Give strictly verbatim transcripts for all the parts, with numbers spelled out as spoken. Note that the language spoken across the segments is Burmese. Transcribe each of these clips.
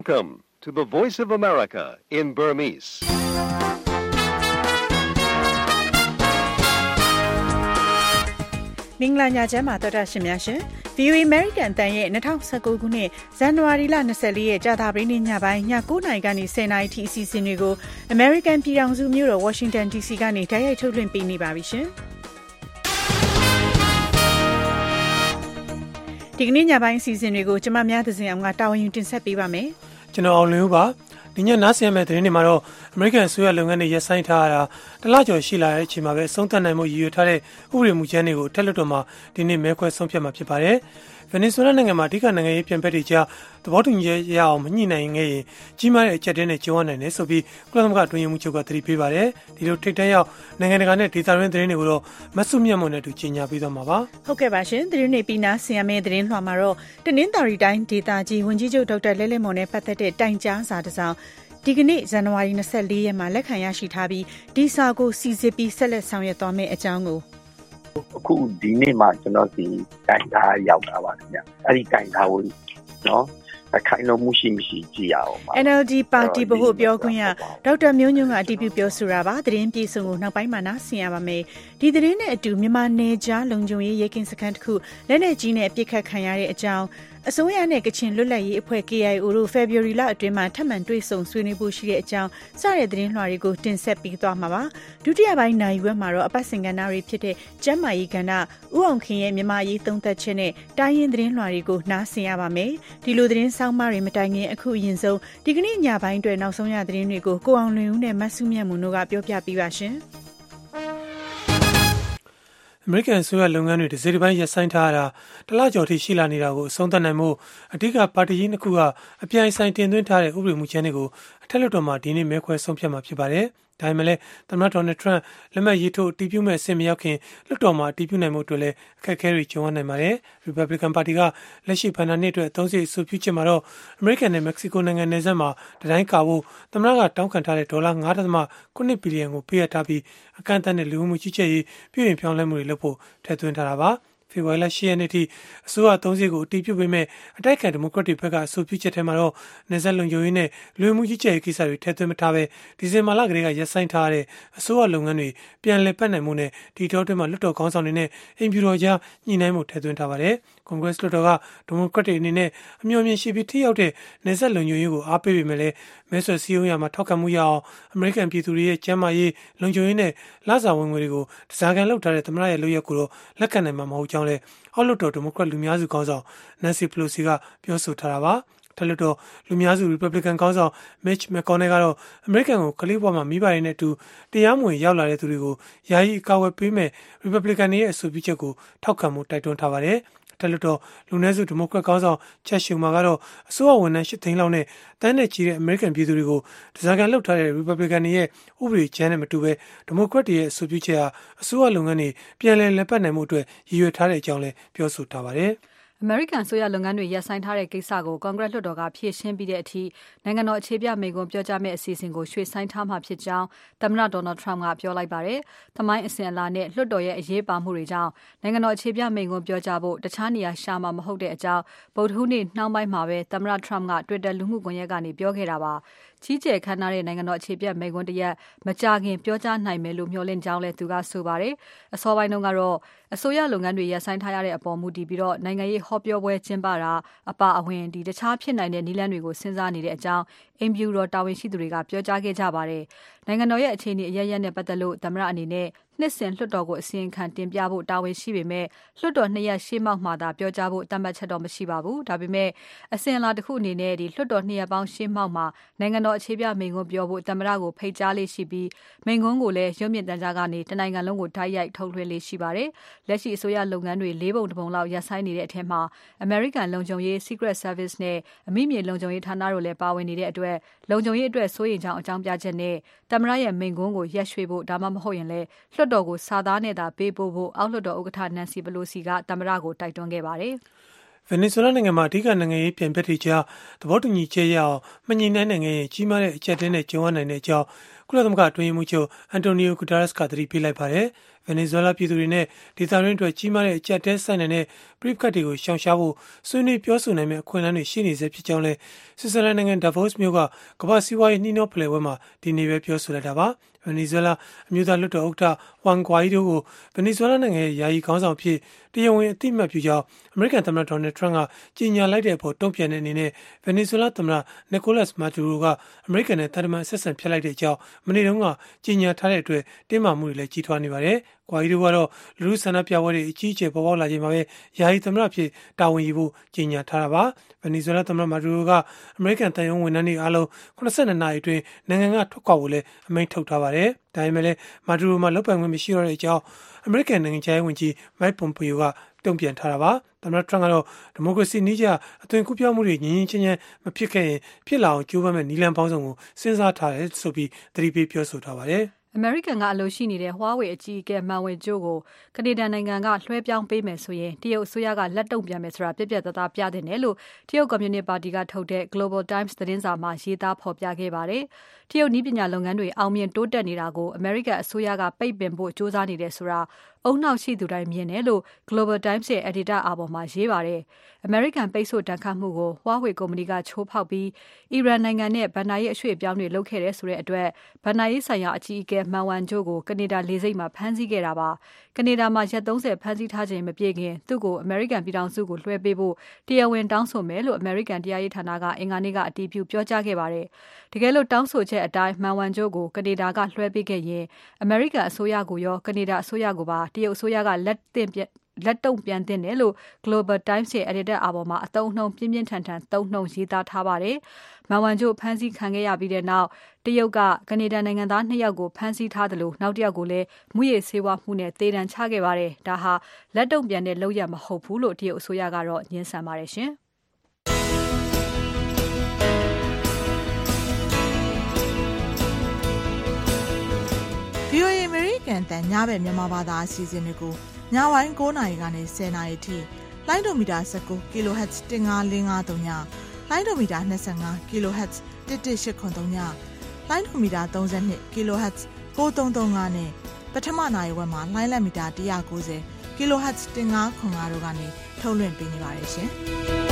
Welcome to the Voice of America in Burmese. ။မင်္ဂလာညချမ်းပါတော်တာရှင်များရှင်။ ဗီ အို အေ American အတန်ရဲ့၂၀၁၉ခုနှစ်ဇန်နဝါရီလ၂၄ရက်ကြာသပတေးနေ့ညပိုင်းည၉နာရီကနေ၁၀နာရီထိအစီအစဉ်တွေကို American ပြည်ထောင်စုမြို့တော် Washington ဒီ စီ ကနေတိုက်ရိုက်ထုတ်လွှင့်ပေးနေပါပြီရှင်။ဒီကနေ့ညပိုင်းအစီအစဉ်တွေကိုကျွန်မများသဇင်အောင်ကတာဝန်ယူတင်ဆက်ပေးပါမယ်။ကျွန်တော်အောင်လင်းဦးပါ။ဒီညနားဆင်ရမယ့်သတင်းတွေမှာတော့ American အစိုးရလုပ်ငန်းတွေရပ်ဆိုင်းထားရတာတလကျော်ရှိလာတဲ့အချိန်မှာပဲအဆုံးသတ်နိုင်မှုရည်ရွယ်ထားတဲ့ဥပဒေမူကြမ်းတွေကိုထက်လွှတ်တော်မှာဒီနေ့မဲခွဲဆုံးဖြတ်မှာဖြစ်ပါတယ်။ ဗင်နီဇွဲလားနိုင်ငံမှာအဓိကနိုင်ငံရေးပြန်ဖက်တွေကြားသဘောတူညီချက်ရအောင်မညှိနှိုင်းခဲ့ရင်ကြီးမားတဲ့အကျပ်တဲနဲ့ကြုံရနိုင်တယ်ဆိုပြီးကုလသမဂ္ဂအတွင်းရေးမှူးချုပ်ကသတိပေးပါတယ်။ဒီလိုထိပ်တန်းရောက်နိုင်ငံတကာနဲ့ဒေသတွင်းသတင်းတွေကိုတော့မဆုမြတ်မွန်နဲ့တူကြီးညာပေးသွားမှာပါ။ဟုတ်ကဲ့ပါရှင်။သတင်းတွေပြီးနားဆင်ရမယ့်သတင်းလွှာမှာတော့တနင်္သာရီတိုင်းဒေသကြီးဝန်ကြီးချုပ်ဒေါက်တာလဲလဲမော်နဲ့ပတ်သက်တဲ့တိုင်ကြားစာတစ်စောင်ဒီကနေ့ဇန်နဝါရီ၂၄ရက်မှာလက်ခံရရှိထားပြီးဒီစာကိုစီစစ်ပြီးဆက်လက်ဆောင်ရွက်သွားမယ့်အကြောင်းကိုအခုဒီနေ့မှကျွန်တော်ဒီတိုင်ထားရောက်တာပါခင်ဗျအဲ့ဒီတိုင်ထားကိုနော်အခိုင်အလုံမှုရှိမရှိကြည့်ရအောင်ပါ N L D ပါတီဗဟိုပြောခွင့်ရဒေါက်တာမျိုးညွန့်ကအတည်ပြုပြောဆိုတာပါသတင်းပြေဆုံးကိုနောက်ပိုင်းမှာနားဆင်ရပါမယ်ဒီသတင်းနဲ့အတူမြန်မာနယ်ကြားလုံခြုံရေးရဲကင်းစခန်းတစ်ခုလက်နက်ကြီးနဲ့အပစ်ခတ်ခံရတဲ့အကြောင်းအစိုးရနဲ့ကချင်လွတ်လပ်ရေးအဖွဲ့ K I O တို့ February လအတွင်းမှာထပ်မံတွေ့ဆုံဆွေးနွေးဖို့ရှိတဲ့အကြောင်းစတဲ့သတင်းလွှာတွေကိုတင်ဆက်ပေးသွားမှာပါဒုတိယပိုင်းနိုင်ဝက်မှာတော့အပတ်စဉ်ကဏ္ဍတွေဖြစ်တဲ့ကျန်းမာရေးကဏ္ဍဥအောင်ခင်ရဲ့မြန်မာရေးသုံးသက်ချက်နဲ့တိုင်းရင်းသတင်းလွှာတွေကိုနားဆင်ရပါမယ်ဒီလိုသတင်းဆောင်းပါးတွေမတိုင်ခင်အခုအရင်ဆုံးဒီကနေ့ညပိုင်းအတွက်နောက်ဆုံးရသတင်းတွေကိုကိုအောင်လွင်ဦးနဲ့မဆုမြတ်မွန်တို့ကပြောပြပေးပါရှင်အမေရိကန်အစိုးရလုပ်ငန်းတွေတစ်စိတ်တစ်ပိုင်းရပ်ဆိုင်းထားရတာတလကျော်ထိရှိလာနေတာကိုအဆုံးသတ်နိုင်မှုအဓိကပါတီကြီးနှစ်ခုကအပြိုင်ဆိုင်တင်သွင်းထားတဲ့ဥပဒေမူကြမ်းတွေကိုအထက်လွှတ်တော်မှာဒီနေ့မဲခွဲဆုံးဖြတ်မှာဖြစ်ပါတယ်။ဒါပေမဲ့လည်းသမ္မတဒေါ်နယ်ထရန့်လက်မှတ်ရေးထိုးအတည်ပြုမဲ့အဆင့်မရောက်ခင်လွှတ်တော်မှာအတည်ပြုနိုင်မှုအတွက်လည်းအခက်အခဲတွေကြုံရနိုင်ပါတယ်။ Republican ပါတီကလက်ရှိဘဏ္ဍာနှစ်အတွက်အသုံးစရိတ်အဆိုပြုချက်မှာတော့အမေရိကန်နဲ့မက္ကဆီကိုနိုင်ငံနယ်စပ်မှာတတိုင်းကာဖို့သမ္မတကတောင်းခံထားတဲ့ဒေါ်လာ၅ဒသမခုနှစ်ဘီလီယံကိုပေးအပ်ထားပြီးအကန့်အသတ်နဲ့လူမှုကြီးကြပ်ရေးပြည်ပြင်ပြောင်းလဲမှုတွေလုပ်ဖို့ထည့်သွင်းထားတာပါ။ဖေဖော်ဝါရီလ၈ရက်နေ့ထိအစိုးရအသုံးစရိတ်ကိုအတည်ပြုပေးမဲ့အတိုက်အခံဒီမိုကရက်တွေဘက်ကအဆိုပြုချက်ထဲမှာတော့နယ်စပ်လုံခြုံရေးနဲ့လူမှုကြီးကြပ်ရေးကိစ္စတွေထည့်သွင်းမထားဘဲဒီဇင်ဘာလကတည်းကရပ်ဆိုင်းထားတဲ့အစိုးရလုပ်ငန်းတွေပြန်လည်ပတ်နိုင်မှုနဲ့ဒီတောအတွင်းမှာလွှတ်တော်ခေါင်းဆောင်တွေနဲ့အိမ်ဖြူတော်ကြားညှိနှိုင်းမှုထည့်သွင်းထားပါတယ်။ကွန်ဂရက်လွှတ်တော်ကဒီမိုကရက်တွေအနေနဲ့အမျှော်မြင်ရှိပြီးထိရောက်တဲ့နယ်စပ်လုံခြုံရေးကိုအားပေးပေမဲ့လည်းမဲဆွယ်စည်းရုံးရမှာထောက်ခံမှုရအောင်အမေရိကန်ပြည်သူတွေရဲ့ကျန်းမာရေးလုံခြုံရေးနဲ့လစာဝင်ငွေတွေကိုတစားကန်လုပ်ထားတဲ့သမ္မတရဲ့လုပ်ရက်ကိုတော့လက်ခံနိုင်မှာမဟုတ်ကြောင်းလည်းအောက်လွှတ်တော်ဒီမိုကရက်လူများစုခေါင်းဆောင် Nancy Pelosi ကပြောဆိုထားတာပါ။ထက်လွှတ်တော်လူများစု Republican ခေါင်းဆောင် Mitch McConnell ကတော့အမေရိကန်ကိုကလေးဘဝမှာမိဘတွေနဲ့အတူတရားမဝင်ရောက်လာတဲ့သူတွေကိုယာယီအကာအကွယ်ပေးမဲ့ Republican တွေရဲ့အဆိုပြုချက်ကိုထောက်ခံမှုတိုက်တွန်းထားပါတယ်။ထက်လွှတ်တော်လူနည်းစုဒီမိုကရက်ခေါင်းဆောင်ချက်ရှူမာကတော့အစိုးရဝန်ထမ်း၈သိန်းလောက်နဲ့တန်းနဲ့ချီတဲ့အမေရိကန်ပြည်သူတွေကိုတစားကန်လှုပ်ထားတဲ့ Republican တွေရဲ့ဥပဒေကြမ်းနဲ့မတူဘဲဒီမိုကရက်တွေရဲ့အဆိုပြုချက်ဟာအစိုးရလုပ်ငန်းတွေပြန်လည်လက်ပတ်နိုင်မှုအတွက်ရည်ရွယ်ထားတဲ့အကြောင်းလည်းပြောဆိုထားပါတယ်။အမေရိကန်ဆိုရလုပ်ငန်းတွေရပ်ဆိုင်းထားတဲ့ကိစ္စကိုကွန်ဂရက်လွှတ်တော်ကဖြေရှင်းပြီးတဲ့အထိနိုင်ငံတော်အခြေပြမိန့်ခွန်းပြောကြားမယ့်အစီအစဉ်ကိုရွှေ့ဆိုင်းထားမှာဖြစ်ကြောင်းသမ္မတဒေါ်နယ်ထရမ့်ကပြောလိုက်ပါတယ်။သမိုင်းအစဉ်အလာနဲ့လွှတ်တော်ရဲ့အရေးပါမှုတွေကြောင့်နိုင်ငံတော်အခြေပြမိန့်ခွန်းပြောကြားဖို့တခြားနေရာရှာမှာမဟုတ်တဲ့အကြောင်းဗုဒ္ဓဟူးနေ့နှောင်းပိုင်းမှာပဲသမ္မတထရမ့်က Twitter လူမှုကွန်ရက်ကနေပြောခဲ့တာပါ။ကြီးကျယ်ခမ်းနားတဲ့နိုင်ငံတော်အခြေပြမိန့်ခွန်းတရက်မကြာခင်ပြောကြားနိုင်မယ်လို့မျှော်လင့်ကြောင်းလည်းသူကဆိုပါတယ်။အစောပိုင်းတုန်းကတော့အစိုးရလုပ်ငန်းတွေရပ်ဆိုင်းထားရတဲ့အပေါ်မူတည်ပြီးတော့နိုင်ငံရေးဟောပြောပွဲကျင်းပတာအပါအဝင်ဒီတခြားဖြစ်နိုင်တဲ့နည်းလမ်းတွေကိုစဉ်းစားနေတဲ့အကြောင်းအိမ်ဖြူတော်တာဝန်ရှိသူတွေကပြောကြားခဲ့ကြပါတယ်။နိုင်ငံတော်ရဲ့အခြေအနေအရရက်နဲ့ပတ်သက်လို့သမ္မတအနေနဲ့နှစ်စဉ်လွှတ်တော်ကိုအစီရင်ခံတင်ပြဖို့တာဝန်ရှိပေမဲ့လွှတ်တော်နှစ်ရက်ရှေ့မှောက်မှာသာပြောကြားဖို့တတ်မှတ်ချက်တော့မရှိပါဘူး။ဒါပေမဲ့အစဉ်အလာတစ်ခုအနေနဲ့ဒီလွှတ်တော်နှစ်ရက်ပေါင်းရှေ့မှောက်မှာနိုင်ငံတော်အခြေပြမိန့်ခွန်းပြောဖို့သမ္မတကိုဖိတ်ကြားလေးရှိပြီးမိန့်ခွန်းကိုလည်းရုပ်မြင်သံကြားကနေတနိုင်ငံလုံးကိုတိုက်ရိုက်ထုတ်လွှင့်လေးရှိပါတယ်။လက်ရှိအစိုးရလုပ်ငန်းတွေလေးပုံတစ်ပုံလောက်ရပ်ဆိုင်းနေတဲ့အထက်မှာ American လုံခြုံရေး Secret Service နဲ့အမိမြေလုံခြုံရေးဌာနတို့လည်းပါဝင်နေတဲ့အတွက်လုံခြုံရေးအတွက်စိုးရိမ်ကြောင်းအကြောင်းပြချက်နဲ့သမ္မတရဲ့မိန့်ခွန်းကိုရက်ရွှေ့ဖို့ဒါမှမဟုတ်ရင်လည်းလွှတ်တော်ကိုစာသားနဲ့သာပေးပို့ဖို့အောက်လွှတ်တော်ဥက္ကဋ္ဌ Nancy Pelosi ကသမ္မတကိုတိုက်တွန်းခဲ့ပါတယ်။ဗင်နီဇွဲလားနိုင်ငံမှာအဓိကနိုင်ငံရေးပြန်ဖက်တွေကြားသဘောတူညီချက်ရအောင်မညှိနှိုင်းနိုင်ရင်ကြီးမားတဲ့အကျပ်တဲနဲ့ကြုံရနိုင်တဲ့အကြောင်းကုလသမဂ္ဂအတွင်းရေးမှူးချုပ်အန်တိုနီယိုဂူတာရက်စ်ကသတိပေးလိုက်ပါတယ်။ဗင်နီဇွဲလားပြည်သူတွေနဲ့ဒေသတွင်းအတွက်ကြီးမားတဲ့အကြက်တဲဆိုင်နေတဲ့ပြိပခတ်တွေကိုရှောင်ရှားဖို့ဆွေးနွေးပြောဆိုနိုင်မယ့်အခွင့်အလမ်းတွေရှိနေစေဖြစ်ကြောင်းလဲဆွစ်ဇာလန်နိုင်ငံဒါဗို့စ်မြို့ကကမ္ဘာစီးပွားရေးနှီးနှောဖလှယ်ပွဲမှာဒီနေ့ပဲပြောဆိုလိုက်တာပါဗင်နီဇွဲလားအမျိုးသားလွှတ်တော်ဥက္ကဋ္ဌဟွမ်ဂွာယီဒိုကိုဗင်နီဇွဲလားနိုင်ငံရဲ့ယာယီခေါင်းဆောင်ဖြစ်တရားဝင်အသိအမှတ်ပြုကြောင်းအမေရိကန်သမ္မတဒေါ်နယ်ထရန့်ကကြေညာလိုက်တဲ့အပေါ်တုံ့ပြန်တဲ့အနေနဲ့ဗင်နီဇွဲလားသမ္မတနီကိုလပ်စ်မာဒူရိုကအမေရိကန်နဲ့တာတမန်ဆက်ဆံဖျက်လိုက်တဲ့အကြောင်းမနေ့တုန်းကကြေညာထားတဲ့အတွက်တင်းမာမှုတွေလည်းကြီးထွားနေပါတယ်။ကွာရီတို့ကတော့လူလူဆန္ဒပြပွဲတွေအကြီးအကျယ်ပေါ်ပေါက်လာချိန်မှာပဲယာယီသမ္မတဖြစ်တာဝန်ယူဖို့ကြေညာထားတာပါ။ဗင်နီဇွဲလားသမ္မတမာဒူရိုကအမေရိကန်တန်ယုံဝန်ထမ်းတွေအားလုံးခုနစ်ဆယ့်နှစ်နာရီအတွင်းနိုင်ငံကထွက်ခွာဖို့လည်းအမိန့်ထုတ်ထားပါတယ်။ဒါပေမဲ့လည်းမာဒူရိုမှာလုပ်ပိုင်ခွင့်မရှိတော့တဲ့အကြောင်းအမေရိကန်နိုင်ငံခြားရေးဝန်ကြီးမိုက်ပွန်ပီယိုကတုံ့ပြန်ထားတာပါသမ္မတထရန့်ကတော့ဒီမိုကရေစီနည်းကျအသွင်ကူးပြောင်းမှုတွေငြင်းငြင်းချင်းချင်းမဖြစ်ခဲ့ရင်ဖြစ်လာအောင်ကြိုးပမ်းမဲ့နီလန်ပေါင်းစုံကိုစဉ်းစားထားတယ်ဆိုပြီးသတိပေးပြောဆိုထားပါတယ်အမေရိကန်ကအလို့ရှိနေတဲ့ Huawei အကြီးအကဲမန်ဝင်ကျိုးကိုကနေဒါနိုင်ငံကလွှဲပြောင်းပေးမယ်ဆိုရင်တရုတ်အစိုးရကလက်တုံ့ပြန်မယ်ဆိုတာပြက်ပြက်သားသားပြတင်တယ်လို့တရုတ်ကွန်မြူနစ်ပါတီကထုတ်တဲ့ Global Times သတင်းစာမှာရေးသားဖော်ပြခဲ့ပါတယ်။တရုတ်နည်းပညာလုပ်ငန်းတွေအောင်မြင်တိုးတက်နေတာကိုအမေရိကန်အစိုးရကပိတ်ပင်ဖို့ကြိုးစားနေတယ်ဆိုတာအုံနောက်ရှိသူတိုင်းမြင်တယ်လို့ Global Times ရဲ့ editor အပေါ်မှာရေးပါတယ်။အမေရိကန်ပိတ်ဆို့တန်ခတ်မှုကို Huawei ကုမ္ပဏီကချိုးဖောက်ပြီးအီရန်နိုင်ငံနဲ့ဗန်နာရေးအရွှေ့အပြောင်းတွေလုပ်ခဲ့တဲ့ဆိုတဲ့အတွက်ဗန်နာရေးဆိုင်ရာအကြီးအကဲမန်ဝမ်ကျိုးကိုကနေဒါလေဆိပ်မှာဖမ်းဆီးခဲ့တာပါ။ကနေဒါမှာရက်သုံးဆယ်ဖမ်းဆီးထားချိန်မပြည့်ခင်သူ့ကိုအမေရိကန်ပြည်ထောင်စုကိုလွှဲပေးဖို့တရားဝင်တောင်းဆိုမယ်လို့အမေရိကန်တရားရေးဌာနကအင်္ဂါနေ့ကအတည်ပြုပြောကြားခဲ့ပါတယ်။တကယ်လို့တောင်းဆိုချက်အတိုင်းမန်ဝမ်ကျိုးကိုကနေဒါကလွှဲပေးခဲ့ရင်အမေရိကန်အစိုးရကိုရောကနေဒါအစိုးရကိုပါတရုတ်အစိုးရကလက်တင်ပြလက်တုံ့ပြန်တင်တယ်လို့ Global Times ရဲ့ editor အပေါ်မှာအသုံးနှုန်းပြင်းပြင်းထန်ထန်သုံးနှုန်းရေးသားထားပါတယ်။မန်ဝမ်ကျိုးဖမ်းဆီးခံခဲ့ရပြီးတဲ့နောက်တရုတ်ကကနေဒါနိုင်ငံသားနှစ်ယောက်ကိုဖမ်းဆီးထားတယ်လို့နောက်တစ်ယောက်ကိုလည်းမူရည်ဆေးဝါးမှုနဲ့တေးတံချခဲ့ပါတယ်။ဒါဟာလက်တုံ့ပြန်တဲ့လုပ်ရမဟုတ်ဘူးလို့တရုတ်အစိုးရကတော့ညှင်းဆန်ပါတယ်ရှင်။ဗွီအိုအေ American တန်ညဘက်မြန်မာဘာသာအစီအစဉ်တွေကိုညပိုင်း၉နာရီကနေ၁၀နာရီထိလိုင်းဒိုမီတာ၁၉ kilohertz ၁၅၄၅၃ညလိုင်းဒိုမီတာ၂၅ kilohertz ၁၁၈၇၃ညလိုင်းဒိုမီတာ၃၂ kilohertz ၉၃၃၅နဲ့ပထမနာရီဝက်မှာလိုင်းလက်မီတာ၁၉၀ kilohertz ၁၅၇၅တို့ကနေထုတ်လွှင့်ပေးနေပါတယ်ရှင်။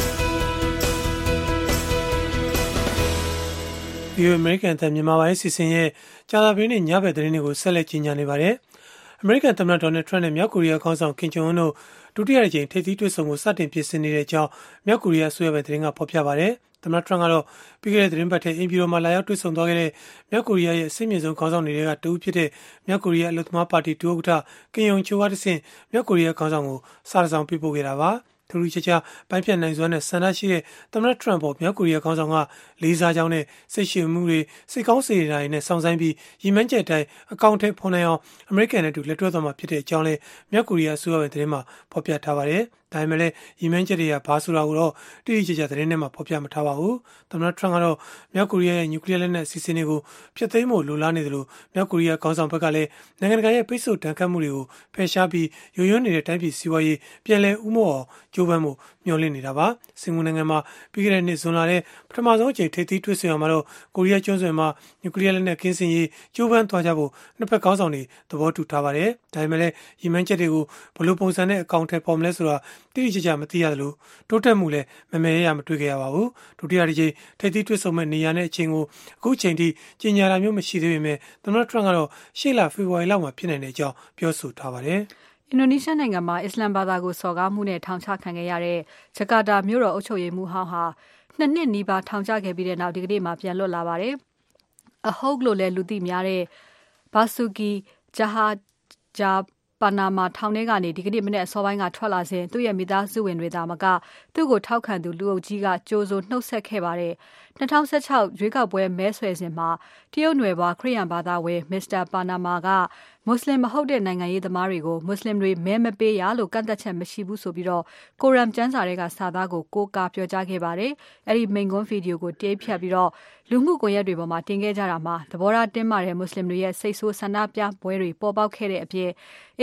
ဒီအမေရိကန်တန်မြန်မာပိုင်းစီစဉ်ရဲ့ကြာသပတေးနေ့ညဘက်သတင်းတွေကိုဆက်လက်ကြီးညာနေပါတယ်။အမေရိကန်သမ္မတဒေါ်နယ်ထရန့်နဲ့မြောက်ကိုရီးယားခေါင်းဆောင်ကင်ဂျုံအွန်းတို့ဒုတိယအကြိမ်ထိပ်သီးတွေ့ဆုံမှုစတင်ပြင်ဆင်နေတဲ့အကြောင်းမြောက်ကိုရီးယားအစိုးရပဲသတင်းကဖော်ပြပါတယ်။သမ္မတထရန့်ကတော့ပြီးခဲ့တဲ့သတင်းပတ်ထဲအင်ပီရိုမှာလာရောက်တွေ့ဆုံသွားခဲ့တဲ့မြောက်ကိုရီးယားရဲ့အစိမ့်မြင့်ဆုံးခေါင်းဆောင်တွေကတဦးဖြစ်တဲ့မြောက်ကိုရီးယားအလို့သမားပါတီဒုဥက္ကဋ္ဌကင်ယုံချိုကတဆင့်မြောက်ကိုရီးယားခေါင်းဆောင်ကိုစာဆောင်ပြပို့ခဲ့တာပါ။ထူးထူးခြားခြားပိုင်းဖြတ်နိုင်စွမ်းနဲ့ဆန္ဒရှိတဲ့သမ္မတထရန့်ပေါ်မြောက်ကိုရီးယားခေါင်းဆောင်ကလေးစားကြောင်းနဲ့စိတ်ရှည်မှုတွေစိတ်ကောင်းစေတာတွေနဲ့စောင့်ဆိုင်ပြီးရည်မှန်းချက်တိုင်းအကောင့်ထဲဖော်နိုင်အောင်အမေရိကန်နဲ့တူလက်တွဲသွားမှာဖြစ်တဲ့အကြောင်းလည်းမြောက်ကိုရီးယားအစိုးရရဲ့သတင်းမှာဖော်ပြထားပါတယ်။ဒါပေမဲ့လည်းရည်မှန်းချက်တွေကဘာဆိုတာကိုတော့တိတိကျကျသတင်းထဲမှာဖော်ပြမထားပါဘူး။သမ္မတထရန့်ကတော့မြောက်ကိုရီးယားရဲ့နျူကလီးယားလက်နက်အစီအစဉ်တွေကိုဖျက်သိမ်းဖို့လိုလားနေတယ်လို့မြောက်ကိုရီးယားခေါင်းဆောင်ဘက်ကလည်းနိုင်ငံတကာရဲ့ပိတ်ဆို့တန်ခတ်မှုတွေကိုဖယ်ရှားပြီးယိုယွန်းနေတဲ့တိုင်းပြည်စီးပွားရေးပြန်လည်ဦးမော့အောင်ကြိုးပမ်းမှုမျှော်လင့်နေတာပါ။စင်ကာပူနိုင်ငံမှာပြီးခဲ့တဲ့နှစ်ဇွန်လထဲပထမဆုံးအကြိမ်ထိပ်သီးတွေ့ဆုံရမှာတော့ကိုရီးယားကျွန်းဆွယ်မှာနျူကလီးယားလက်နက်ကင်းစင်ရေးကြိုးပမ်းသွားကြဖို့နှစ်ဖက်ခေါင်းဆောင်တွေသဘောတူထားပါတယ်။ဒါပေမဲ့လည်းရည်မှန်းချက်တွေကိုဘယ်လိုပုံစံနဲ့အကောင့်ထဲပေါ်မလဲဆိုတာတိတိကျကျမသိရသလိုတိုးတက်မှုလည်းမမဲရမတွေ့ခဲ့ရပါဘူး။ဒုတိယတစ်ကြိမ်ထိပ်သီးတွေ့ဆုံမဲ့နေရာနဲ့အချိန်ကိုအခုချိန်ထိကြေညာတာမျိုးမရှိသေးပေမဲ့သမ္မတထရန့်ကတော့ရှေ့လဖေဖော်ဝါရီလမှာဖြစ်နိုင်တဲ့အကြောင်းပြောဆိုထားပါတယ်။အင်ဒိုနီးရှားနိုင်ငံမှာအစ္စလမ်ဘာသာကိုစော်ကားမှုနဲ့ထောင်ချခံခဲ့ရတဲ့ဂျကာတာမြို့တော်အုပ်ချုပ်ရေးမှူးဟောင်းဟာနှစ်နှစ်နီးပါးထောင်ချခဲ့ပြီးတဲ့နောက်ဒီကနေ့မှပြန်လွတ်လာပါတယ်။အဟုတ်လို့လည်းလူသိများတဲ့ဘာဆူကီဂျာဟာဂျာပါနာမာထောင်ထဲကနေဒီကနေ့မနေ့အစောပိုင်းကထွက်လာစဉ်သူ့ရဲ့မိသားစုဝင်တွေသာမကသူ့ကိုထောက်ခံသူလူအုပ်ကြီးကကြိုးစိုးနှုတ်ဆက်ခဲ့ပါတယ်။၂၀၁၆ရွေးကောက်ပွဲမဲဆွယ်စဉ်မှာတရုတ်နွယ်ဘွားခရစ်ယာန်ဘာသာဝင်မစ္စတာပါနာမာကမွတ်စလင်မဟုတ်တဲ့နိုင်ငံရေးသမားတွေကိုမွတ်စလင်တွေမဲမပေးရလို့ကန့်သက်ချက်မရှိဘူးဆိုပြီးတော့ကိုရမ်ကျမ်းစာတွေကစာသားကိုကိုးကားပြောကြားခဲ့ပါတယ်။အဲ့ဒီမိန့်ခွန်းဗီဒီယိုကိုတေးဖြတ်ပြီးတော့လူမှုကွန်ရက်တွေပေါ်မှာတင်ခဲ့ကြတာမှာသဘောထားတင်းမာတဲ့မွတ်စလင်တွေရဲ့စိတ်ဆိုးဆန္ဒပြပွဲတွေပေါ်ပေါက်ခဲ့တဲ့အပြင်အစ္စ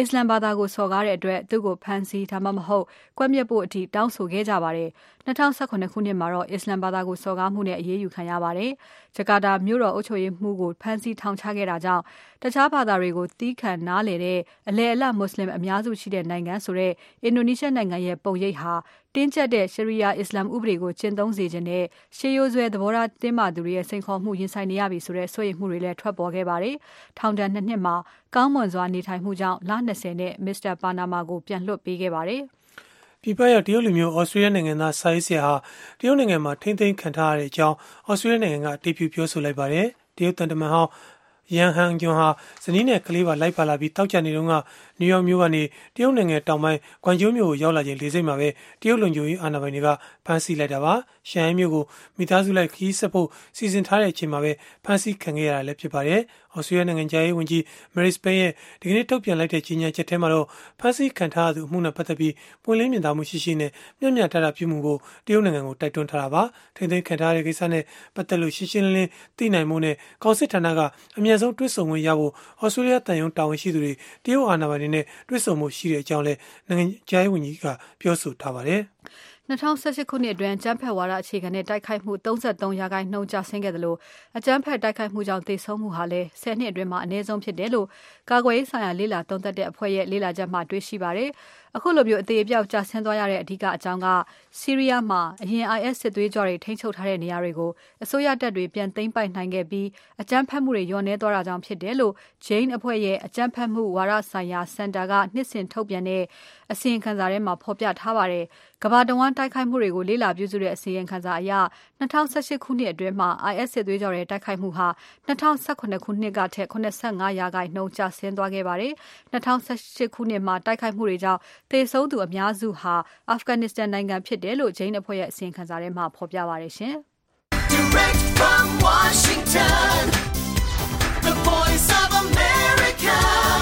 စ္စလမ်ဘာသာကိုစော်ကားတဲ့အတွက်သူ့ကိုဖမ်းဆီးဒါမှမဟုတ်ကွပ်မျက်ဖို့အထိတောင်းဆိုခဲ့ကြပါတယ်။၂၀၁၇ခုနှစ်မှာတော့အစ္စလမ်ဘာသာကိုစော်ကားမှုနဲ့အရေးယူခံရပါတယ်။ဂျကာတာမြို့တော်အုပ်ချုပ်ရေးမှူးကိုဖမ်းဆီးထောင်ချခဲ့တာကြောင့်တခြားဘာသာတွေကိုတီးခံနားလည်တဲ့အလယ်အလတ်မွတ်စလင်အများစုရှိတဲ့နိုင်ငံဆိုတဲ့အင်ဒိုနီးရှားနိုင်ငံရဲ့ပုံရိပ်ဟာတင်းကျပ်တဲ့ရှရီယာအစ္စလာမ်ဥပဒေကိုကျင့်သုံးစေခြင်းနဲ့ရှေးရိုးဆွဲသဘောထားတင်းမာသူတွေရဲ့စိန်ခေါ်မှုရင်ဆိုင်နေရပြီဆိုတဲ့စိုးရိမ်မှုတွေလည်းထွက်ပေါ်ခဲ့ပါတယ်။ထောင်ဒဏ်နှစ်နှစ်မှာကောင်းမွန်စွာနေထိုင်မှုကြောင့်လ၂၀နဲ့မစ္စတာပါနာမာကိုပြန်လွှတ်ပေးခဲ့ပါတယ်။ပြည်ပရောက်တရုတ်လူမျိုးဩစတြေးလျနိုင်ငံသားစာရေးဆရာဟာတရုတ်နိုင်ငံမှာထိမ့်သိမ်းခံထားရတဲ့အကြောင်းဩစတြေးလျနိုင်ငံကအတည်ပြုပြောဆိုလိုက်ပါတယ်။တရုတ်တန်တမန်ဟောင်းရန်ဟန်ဂျွန်ဟာဇနီးနဲ့ကလေးပါလိုက်ပါလာပြီးတောက်ချနေတုန်းကနယူးယောက်မြို့ကနေတရုတ်နိုင်ငံတောင်ပိုင်းကွမ်ကျိုးမြို့ကိုရောက်လာချိန်လေဆိပ်မှာပဲတရုတ်လုံခြုံရေးအာဏာပိုင်တွေကဖမ်းဆီးလိုက်တာပါ။ရှန်ဟိုင်းမြို့ကိုမိသားစုလိုက်ခရီးဆက်ဖို့စီစဉ်ထားတဲ့အချိန်မှာပဲဖမ်းဆီးခံခဲ့ရတာလည်းဖြစ်ပါတယ်။ဩစတြေးလျနိုင်ငံသားရေးဝန်ကြီးမယ်ရီစပိန်ရဲ့ဒီကနေ့ထုတ်ပြန်လိုက်တဲ့ကြေညာချက်ထဲမှာတော့ဖမ်းဆီးခံထားရသူအမှုနဲ့ပတ်သက်ပြီးပွင့်လင်းမြင်သာမှုရှိရှိနဲ့မျှမျှတတပြုမှုကိုတရုတ်နိုင်ငံကိုတိုက်တွန်းထားတာပါ။ထိန်းသိမ်းခံထားရတဲ့ကိစ္စနဲ့ပတ်သက်လို့ရှင်းရှင်းလင်းလင်းသိနိုင်မှုနဲ့ကောင်စစ်ဌာနကအမြဲဆုံးတွေ့ဆုံခွင့်ရဖို့ဩစတြေးလျတန်ယုံတာဝန်ရှိသူတွေတရုတ်အာဏာပိုင်တွေနဲ့တွေ့ဆုံမှုရှိတဲ့အကြောင်းလည်းနိုင်ငံသားရေးဝန်ကြီးကပြောဆိုထားပါတယ်။၂၀၁၈ခုနှစ်အတွင်းကျန်းဖက်ဝါဒအခြေခံတဲ့တိုက်ခိုက်မှု၃၃ရာခိုင်နှုန်းကျဆင်းခဲ့တယ်လို့အကျန်းဖက်တိုက်ခိုက်မှုကြောင့်သေဆုံးမှုဟာလည်းဆယ်နှစ်အတွင်းမှာအနည်းဆုံးဖြစ်တယ်လို့ကာကွယ်ရေးဆိုင်ရာလေ့လာသုံးသပ်တဲ့အဖွဲ့ရဲ့လေ့လာချက်မှတွေ့ရှိပါတယ်။အခုလိုမျိုးအသေးအပြောက်ကျဆင်းသွားရတဲ့အဓိကအကြောင်းကဆီးရီးယားမှာအရင် I S စစ်သွေးကြွတွေထိန်းချုပ်ထားတဲ့နေရာတွေကိုအစိုးရတပ်တွေပြန်သိမ်းပိုက်နိုင်ခဲ့ပြီးအကြမ်းဖက်မှုတွေလျော့နည်းသွားတာကြောင့်ဖြစ်တယ်လို့ဂျိန်းအဖွဲ့ရဲ့အကြမ်းဖက်မှုဝါဒဆိုင်ရာစင်တာကနှစ်စဉ်ထုတ်ပြန်တဲ့အစီရင်ခံစာထဲမှာဖော်ပြထားပါတယ်။ကမ္ဘာတဝန်းတိုက်ခိုက်မှုတွေကိုလေ့လာပြုစုတဲ့အစီရင်ခံစာအရ၂၀၁၈ခုနှစ်အတွင်းမှာ I S စစ်သွေးကြွတွေတိုက်ခိုက်မှုဟာ၂၀၁၇ခုနှစ်ကထက်၇၅ရာခိုင်နှုန်းကျဆင်းသွားခဲ့ပါတယ်။၂၀၁၈ခုနှစ်မှာတိုက်ခိုက်မှုတွေကြောင့်သေဆုံးသူအများစုဟာအာဖဂန်နစ္စတန်နိုင်ငံဖြစ်တယ်လို့ဂျိန်းအဖွဲ့ရဲ့အစီရင်ခံစာထဲမှာဖော်ပြပါတယ်ရှင်။ Direct from Washington, the Voice of America,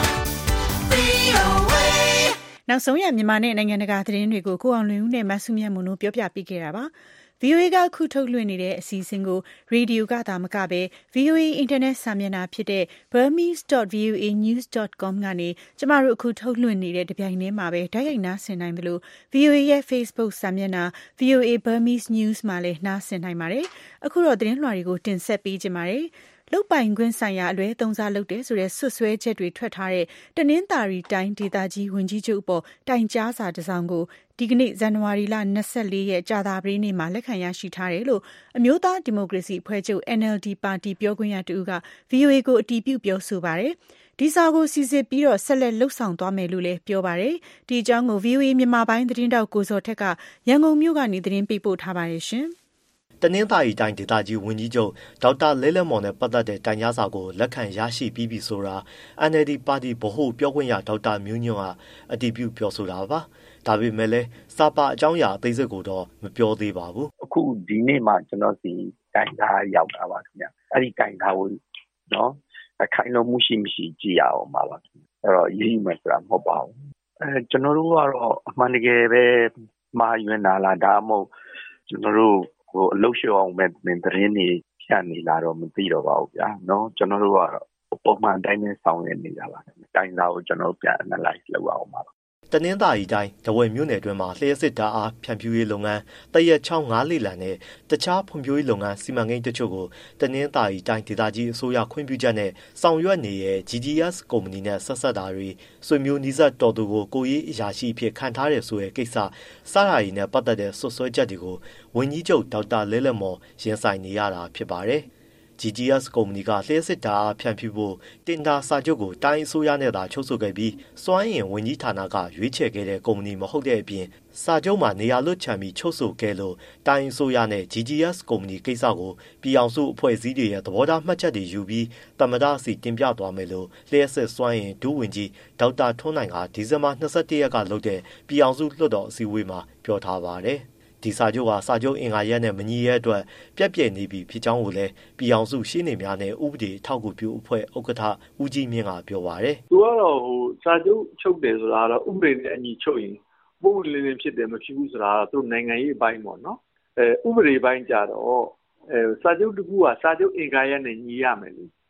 V O A နောက်ဆုံးရမြန်မာနဲ့နိုင်ငံတကာသတင်းတွေကိုကိုအောင်လွင်ဦးနဲ့မဆုမြတ်မွန်တို့ပြောပြပေးခဲ့တာပါ။ V O A ကခုထုတ်လွှင့်နေတဲ့အစီအစဉ်ကိုရေဒီယိုကသာမကပဲ V O A အင်တာနက်စာမျက်နှာဖြစ်တဲ့ burmese dot v o a news dot com ကနေကျမတို့အခုထုတ်လွှင့်နေတဲ့တပြိုင်တည်းမှာပဲတိုက်ရိုက်နားဆင်နိုင်တယ်လို့ V O A ရဲ့ Facebook စာမျက်နှာ V O A Burmese News မှာလည်းနားဆင်နိုင်ပါတယ်။အခုတော့သတင်းလွှာတွေကိုတင်ဆက်ပေးကြပါမယ်။လုတ်ပိုင်ခွင့်ဆိုင်ရာအလွဲသုံးစားလုပ်တယ်ဆိုတဲ့ဆွဆွဲချက်တွေထွက်ထားတဲ့တနင်္သာရီတိုင်းဒေသကြီးဝန်ကြီးချုပ်အပေါ်တိုင်ကြားစာတစ်စောင်ကိုဒီကနေ့ဇန်နဝါရီလ၂၄ရက်ကြာသပတေးနေ့မှာလက်ခံရရှိထားတယ်လို့အမျိုးသားဒီမိုကရေစီအဖွဲ့ချုပ် N L D ပါတီပြောခွင့်ရတူက V O A ကိုအတည်ပြုပြောဆိုပါတယ်။ဒီစာကိုစီစစ်ပြီးတော့ဆက်လက်လှုပ်ဆောင်သွားမယ်လို့လည်းပြောပါတယ်။ဒီအကြောင်းကို V O A မြန်မာပိုင်းသတင်းတောက်ကိုစောထက်ကရန်ကုန်မြို့ကနေသတင်းပေးပို့ထားပါတယ်ရှင်။တနင်္သာရီတိုင်းဒေသကြီးဝန်ကြီးချုပ်ဒေါက်တာလဲလဲမော်နဲ့ပတ်သက်တဲ့တိုင်ကြားစာကိုလက်ခံရရှိပြီးပြီဆိုတာ N L D ပါတီဗဟိုပြောခွင့်ရဒေါက်တာမျိုးညွန့်ကအတည်ပြုပြောဆိုတာပါ။ဒါပေမဲ့လည်းစာပါအကြောင်းအရာအသေးစိတ်ကိုတော့မပြောသေးပါဘူး။အခုဒီနေ့မှကျွန်တော်စီတိုင်ထားရောက်တာပါခင်ဗျ။အဲ့ဒီတိုင်ထားကိုနော်ခိုင်လုံမှုရှိမရှိကြည့်ရအောင်ပါပါ။အဲ့တော့ရေးမှဆိုတာမဟုတ်ပါဘူး။အဲကျွန်တော်တို့ကတော့အမှန်တကယ်ပဲမှားယွင်းလာလားဒါမှမဟုတ်ကျွန်တော်တို့ဟိုအလုပ်ရှောင်အောင်မဲ့သတင်းတွေဖြန့်နေလာတော့မသိတော့ပါဘူးဗျာနော်ကျွန်တော်တို့ကတော့ပုံမှန်တိုင်းနဲ့ဆောင်ရွက်နေကြပါမယ်။တိုင်စာကိုကျွန်တော်ပြန် analyze လုပ်အောင်ပါတနင်္သာရီတိုင်းတဝယ်မြို့နယ်အတွင်းမှာလျှက်စစ်ဓာတ်အားဖြန့်ဖြူးရေးလုပ်ငန်းတရက်ချောင်းငါးလေလံနဲ့တခြားဖွံ့ဖြိုးရေးလုပ်ငန်းစီမံကိန်းတချို့ကိုတနင်္သာရီတိုင်းဒေသကြီးအစိုးရခွင့်ပြုချက်နဲ့ဆောင်ရွက်နေတဲ့ G D S ကုမ္ပဏီနဲ့ဆက်ဆက်တာတွေဆွေမျိုးနီးစပ်တော်သူကိုကိုရေးအရာရှိအဖြစ်ခံထားတဲ့ဆိုတဲ့ကိစ္စစတာရီနဲ့ပတ်သက်တဲ့ဆွဆွဲချက်တွေကိုဝန်ကြီးချုပ်ဒေါက်တာလဲလဲမော်ရင်ဆိုင်နေရတာဖြစ်ပါတယ်။ G D S ကုမ္ပဏီကလျှက်စစ်ဓာတ်အားဖြန့်ဖြူးဖို့တင်ဒါစာချုပ်ကိုတိုင်းအစိုးရနဲ့သာချုပ်ဆိုခဲ့ပြီးစွမ်းအင်ဝန်ကြီးဌာနကရွေးချယ်ခဲ့တဲ့ကုမ္ပဏီမဟုတ်တဲ့အပြင်စာချုပ်မှာနေရာလွတ်ချန်ပြီးချုပ်ဆိုခဲ့လို့တိုင်းအစိုးရနဲ့ G D S ကုမ္ပဏီကိစ္စကိုပြည်အောင်စုအဖွဲ့အစည်းတွေရဲ့သဘောထားမှတ်ချက်တွေယူပြီးသမ္မတစီတင်ပြသွားမယ်လို့လျှက်စစ်စွမ်းအင်ဒုဝန်ကြီးဒေါက်တာထွန်းနိုင်ကဒီဇင်ဘာ၂၁ရက်ကလုပ်တဲ့ပြည်အောင်စုလွှတ်တော်အစည်းအဝေးမှာပြောထားပါတယ်။ဒီစာချုပ်ကစာချုပ်အင်္ဂါရက်နဲ့မညီရဲ့အတွက်ပြက်ပြက်နေပြီဖြစ်ကြောင်းကိုလည်းပြည်အောင်စုရှင်းနေများနဲ့ဥပဒေထောက်ကူပြုအဖွဲ့ဥက္ကဋ္ဌဦးကြီးမြင့်ကပြောပါတယ်။သူကတော့ဟိုစာချုပ်ချုပ်တယ်ဆိုတာတော့ဥပဒေနဲ့အညီချုပ်ရင်ပုံလင်းလင်းဖြစ်တယ်မဖြစ်ဘူးဆိုတာတော့သူနိုင်ငံရေးအပိုင်းပေါ့နော်။အဲဥပဒေပိုင်းကြတော့အဲစာချုပ်တစ်ခုကစာချုပ်အင်္ဂါရက်နဲ့ညီရမယ်လေ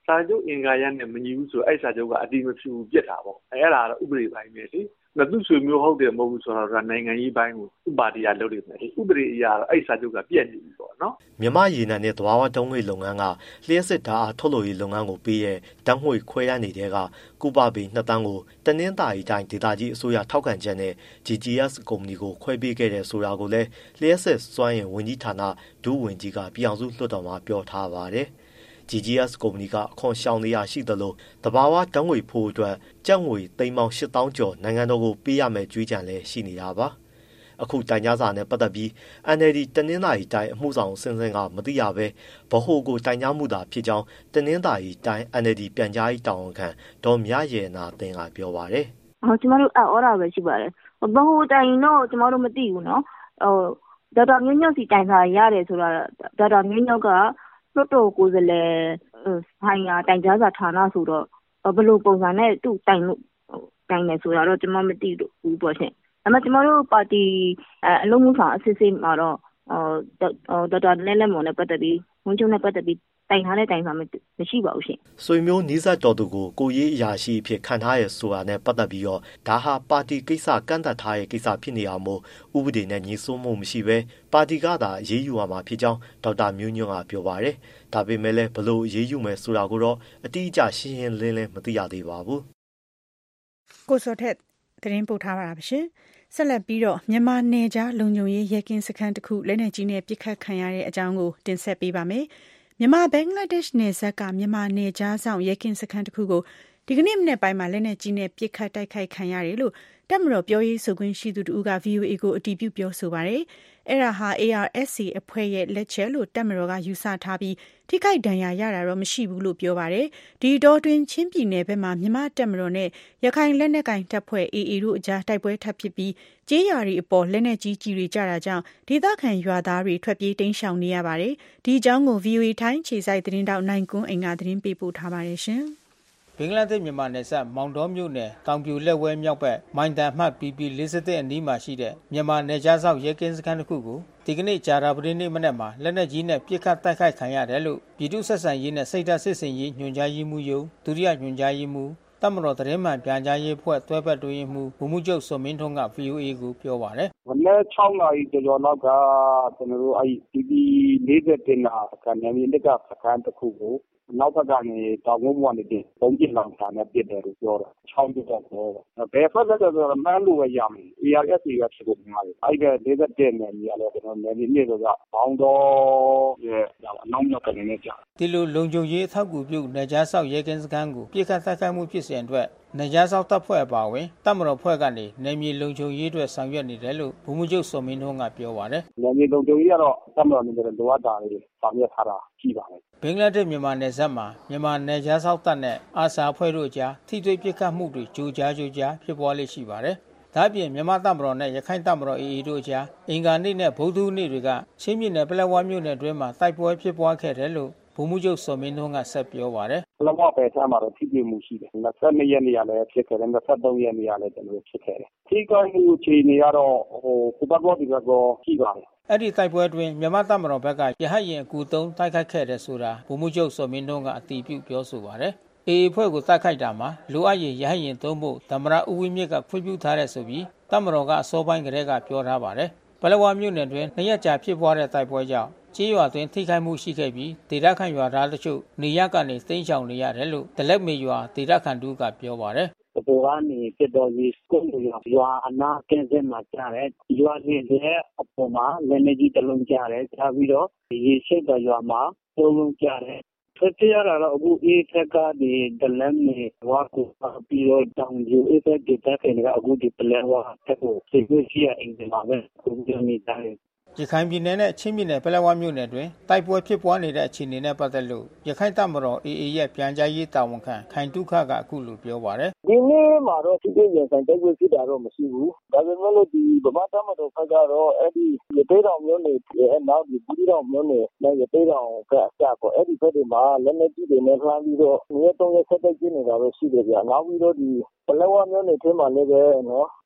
စာချုပ်အင်္ဂါရပ်နဲ့မညီဘူးဆိုအဲ့စာချုပ်ကအတိမဖြစ်ဘူးပြစ်တာပေါ့အဲ့ဒါကတော့ဥပဒေပိုင်းပဲလေမသူဆွေမျိုးဟုတ်တယ်မဟုတ်ဘူးဆိုတော့နိုင်ငံရေးပိုင်းကိုဥပါဒေအရလုပ်နေတယ်ဥပဒေအရတော့အဲ့စာချုပ်ကပြည့်နေပြီပေါ့နော်မြန်မာရေနံနဲ့သဘာဝဓာတ်ငွေ့လုပ်ငန်းကလျှက်စစ်ဓာတ်အားထုတ်လုပ်ရေးလုပ်ငန်းကိုပေးတဲ့ဓာတ်ငွေ့ခွဲရနေတဲ့ကကုပပေနှစ်တန်းကိုတနင်္သာရီတိုင်းဒေသကြီးအစိုးရထောက်ခံချက်နဲ့ ဂျီ ဂျီ အက်စ် ကုမ္ပဏီကိုခွဲပေးခဲ့တဲ့ဆိုတာကိုလည်းလျှက်စစ်စွမ်းအင်ဝန်ကြီးဌာနဒုဝန်ကြီးကပြည်အောင်စုလွှတ်တော်မှာပြောထားပါတယ်။ ဂျီ ဂျီ အက်စ် ကုမ္ပဏီကအခွန်ရှောင်နေရရှိသလိုတဘာဝဓာတ်ငွေဖို့အတွက်ကျပ်ငွေသိန်းပေါင်းရှစ်သောင်းကျော်နိုင်ငံတော်ကိုပေးရမယ်ကြွေးကြံလည်းရှိနေတာပါ။အခုတိုင်ကြားစာနဲ့ပတ်သက်ပြီး အန် အယ် ဒီ တနင်္သာရီတိုင်းအမှုဆောင်အစဉ်စဉ်ကမသိရဘဲဗဟိုကိုတိုင်ကြားမှုသာဖြစ်ကြောင်းတနင်္သာရီတိုင်း အန် အယ် ဒီ ပြန်ကြားရေးတာဝန်ခံဒေါ်မြရည်နာသိန်းကပြောပါတယ်။ဟောကျမတို့အော်ဒါပဲရှိပါတယ်။ဗဟိုတိုင်တော့ကျမတို့မသိဘူးနော်။ဟိုဒေါက်တာမျိုးညွန့်စီတိုင်စာရတယ်ဆိုတာဒေါက်တာမျိုးညွန့်ကလွှတ်တော်ကိုယ်စားလှယ်ဆိုင်ရာတိုင်ကြားစာဌာနဆိုတော့ဘယ်လိုပုံစံနဲ့သူ့တိုင်လို့တိုင်နေဆိုတာတော့ကျမမသိဘူးပေါ့ရှင်။ဒါပေမဲ့ကျမတို့ပါတီအလုံးမှုဆောင်အစစ်စစ်မှာတော့ဒေါက်တာလဲလဲမော်နဲ့ပတ်သက်ပြီးဝန်ချုပ်နဲ့ပတ်သက်ပြီးတိုင်ထားတဲ့တိုင်စာမရှိပါဘူးရှင်။ဆွေမျိုးနီးစပ်တော်သူကိုကိုရေးအရာရှိအဖြစ်ခံထားရဆိုတာနဲ့ပတ်သက်ပြီးတော့ဒါဟာပါတီကိစ္စကန့်သတ်ထားတဲ့ကိစ္စဖြစ်နေအောင်မို့ဥပဒေနဲ့ညီစိုးမှုမရှိဘဲပါတီကသာအရေးယူရမှာဖြစ်ကြောင်းဒေါက်တာမျိုးညွန့်ကပြောပါတယ်။ဒါပေမဲ့လည်းဘလို့အရေးယူမယ်ဆိုတာကိုတော့အတိအကျရှင်းရှင်းလင်းလင်းမသိရသေးပါဘူး။ကိုစောထက်သတင်းပို့ထားပါပါရှင်။ဆက်လက်ပြီးတော့မြန်မာနယ်ခြားလုံခြုံရေးရဲကင်းစခန်းတစ်ခုလက်နက်ကြီးနဲ့ပစ်ခတ်ခံရတဲ့အကြောင်းကိုတင်ဆက်ပေးပါမယ်။မြန်မာဘင်္ဂလားဒေ့ရှ်နယ်စပ်ကမြန်မာနယ်ခြားဆောင်ရဲကင်းစခန်းတစ်ခုကိုဒီကနေ့မနေ့ပိုင်းမှာလက်နက်ကြီးနဲ့ပစ်ခတ်တိုက်ခိုက်ခံရတယ်လို့တပ်မတော်ပြောရေးဆိုခွင့်ရှိသူတို့က ဗီအိုအေကိုအတည်ပြုပြောဆိုပါတယ်။အဲ့ဒါဟာ အေ အာရ် အက်စ် စီ အဖွဲ့ရဲ့လက်ချက်လို့တပ်မတော်ကယူဆထားပြီးထိခိုက်ဒဏ်ရာရတာတော့မရှိဘူးလို့ပြောပါတယ်။ဒီတော့တွင်ချင်းပြည်နယ်ဘက်မှာမြန်မာတပ်မတော်နဲ့ရခိုင်လက်နက်ကိုင်တပ်ဖွဲ့ အေ အေ တို့အကြားတိုက်ပွဲထပ်ဖြစ်ပြီးကျေးရွာတွေအပေါ်လက်နက်ကြီးကြီးတွေကျတာကြောင့်ဒေသခံရွာသားတွေထွက်ပြေးတိမ်းရှောင်နေရပါတယ်။ဒီအကြောင်းကို ဗီအိုအေထိုင်းခြေစိုက်သတင်းတောက်နိုင်ကွန်းအိမ်ကသတင်းပေးပို့ထားပါတယ်ရှင်။ဘင်္ဂလားဒေ့ရှ်မြန်မာနယ်စပ်မောင်တော်မြို့နယ်တောင်ပြိုလက်ဝဲမြောက်ဘက်မိုင်တန်မှတ် ပီ ပီ လေး၁၁ အနီးမှာရှိတဲ့မြန်မာနယ်ခြားစောင့်ရဲကင်းစခန်းတစ်ခုကိုဒီကနေ့ကြာသပတေးနေ့မနက်မှာလက်နက်ကြီးနဲ့ပစ်ခတ်တိုက်ခိုက်ခံရတယ်လို့ပြည်သူ့ဆက်ဆံရေးနဲ့စိတ်ဓာတ်စစ်စင်ရေးညွှန်ကြားရေးမှူးရုံးဒုတိယညွှန်ကြားရေးမှူးတပ်မတော်သတင်းမှန်ပြန်ကြားရေးဖွဲ့တွဲဘက်တွင်းမှူးဗိုလ်မှူးချုပ်စောမင်းထွန်းက ဗီအိုအေ ကိုပြောပါတယ်။မနေ့၆နာရီကျော်လောက်ကကျွန်တော်တို့အဲ့ ပီ ပီ လေး၁၁ နာကနေမြေတက်ကစခန်းတစ်ခုကိုနောက်ဘက်ကနေတောင်ကုန်းပေါ်ကနေပုံကျင်လောင်စာနဲ့ပြစ်တယ်လို့ပြောတာချောင်းပြတော့ပြောတာဘယ်ဖက်သက်ဆိုတော့မှန်းလို့ပဲရမယ် အေ အာရ် အက်စ် စီ ကဖြစ်ဖို့မှာတယ်အဲ့ဒါလေး၁၁နယ်မြေကလည်းကျွန်တော်နယ်မြေနေ့ဆိုတော့ဘောင်းတော်ရဲ့အနောက်မြောက်ကနေနဲ့ကြာဒီလိုလုံခြုံရေးအထောက်အကူပြုနယ်ခြားစောင့်ရဲကင်းစခန်းကိုပြစ်ခတ်တိုက်ခိုက်မှုဖြစ်စဉ်အတွက်နယ်ခြားစောင့်တပ်ဖွဲ့အပါအဝင်တပ်မတော်ဖွဲ့ကနေနယ်မြေလုံခြုံရေးအတွက်ဆောင်ရွက်နေတယ်လို့ဗိုလ်မှူးချုပ်စောမင်းထွန်းကပြောပါတယ်နယ်မြေလုံခြုံရေးကတော့တပ်မတော်အနေနဲ့လိုအပ်တာတွေဆောင်ရွက်ထားတာရှိပါတယ်ဘင်္ဂလားဒေ့ရှ်မြန်မာနယ်စပ်မှာမြန်မာနယ်ခြားစောင့်တပ်နဲ့အာဆာအဖွဲ့တို့ကြားထိတွေ့ပစ်ခတ်မှုတွေကြိုကြားကြိုကြားဖြစ်ပွားလေ့ရှိပါတယ်။ဒါ့အပြင်မြန်မာတပ်မတော်နဲ့ရခိုင်တပ်မတော် အေ အေ တို့ကြားအင်္ဂါနေ့နဲ့ဗုဒ္ဓဟူးနေ့တွေကချင်းပြည်နယ်ပလက်ဝမြို့နယ်အတွင်းမှာတိုက်ပွဲဖြစ်ပွားခဲ့တယ်လို့ဗိုလ်မှူးချုပ်စောမင်းထွန်းကဆက်ပြောပါတယ်။ပလက်ဝဘက်ခြမ်းမှာတော့ထိတွေ့မှုရှိတယ်။၂၂ရက်နေ့ကလည်းဖြစ်ခဲ့တယ်။၂၃ရက်နေ့ကလည်းကျွန်တော်တို့ဖြစ်ခဲ့တယ်။ထိခိုက်မှုအခြေအနေကတော့ဟိုကုပတ်ကောဒီဘက်ကောရှိပါတယ်။အဲ့ဒီတိုက်ပွဲအတွင်းမြန်မာတပ်မတော်ဘက်ကရဟတ်ယာဉ်အကူသုံးတိုက်ခိုက်ခဲ့တယ်ဆိုတာဗိုလ်မှူးချုပ်စောမင်းထွန်းကအတည်ပြုပြောဆိုပါတယ်။အေအဖွဲ့ကိုတိုက်ခိုက်တာမှာလိုအပ်ရင်ရဟတ်ယာဉ်သုံးဖို့သမ္မတဦးဝင်းမြင့်ကခွင့်ပြုထားတဲ့ဆိုပြီးတပ်မတော်ကအစောပိုင်းကတည်းကပြောထားပါတယ်။ပလက်ဝမြို့နယ်တွင်နှစ်ရက်ကြာဖြစ်ပွားတဲ့တိုက်ပွဲကြောင့်ကျေးရွာတွင်ထိခိုက်မှုရှိခဲ့ပြီးဒေသခံရွာသားတချို့နေရပ်ကနေတိမ်းရှောင်နေရတယ်လို့တလက်မေရွာဒေသခံတို့ကပြောပါတယ်။ပေါ်ကနေပြတော်ကြီးကုန်းရွာရွာအနာကင်းစင်မှာကြားတယ်ရွာကြီးရဲ့အပေါ်မှာလက်နေကြီးတလုံးကြားတယ်ကြားပြီးတော့ရေရှိတဲ့ရွာမှာသုံးလုံးကြားတယ်ထွက်ပြေးရတာတော့အခုအေးဖက်ကဒီဒလန်နေဝါကူပြီးတော့တောင်ယူအေးဖက်ဒေသခံကအခုဒီပလဲဝါတက်ကိုသိရှိရအင်ဒီမှာပဲအခုဒီနေ့တိုင်းရခိုင်ပြည်နယ်နဲ့ချင်းပြည်နယ်ပလက်ဝမြို့နယ်တွင်တိုက်ပွဲဖြစ်ပွားနေတဲ့အခြေအနေနဲ့ပတ်သက်လို့ရခိုင်တပ်မတော် အေ အေ ရဲ့ပြန်ကြားရေးတာဝန်ခံခိုင်တုခကအခုလိုပြောပါတယ်။ဒီနေ့မှာတော့ဒီနေ့ရခိုင်တိုက်ပွဲဖြစ်တာတော့မရှိဘူး။ဒါပေမဲ့လို့ဒီဗမာတပ်မတော်ဘက်ကတော့အဲ့ဒီရသေးတော်မျိုးနေအဲ့နောက်ဒီပြည်တော်မျိုးနေနဲ့ရသေးတော်ကအစပေါ့အဲ့ဒီဘက်တွေမှာလက်နက်ကြီးတွေနဲ့လှမ်းပြီးတော့နေ့သုံးရက်ဆက်တိုက်ကျနေတာတော့ရှိတယ်ဗျာ။နောက်ပြီးတော့ဒီပလက်ဝမျိုးနေထဲမှာလည်းပဲနော်ပ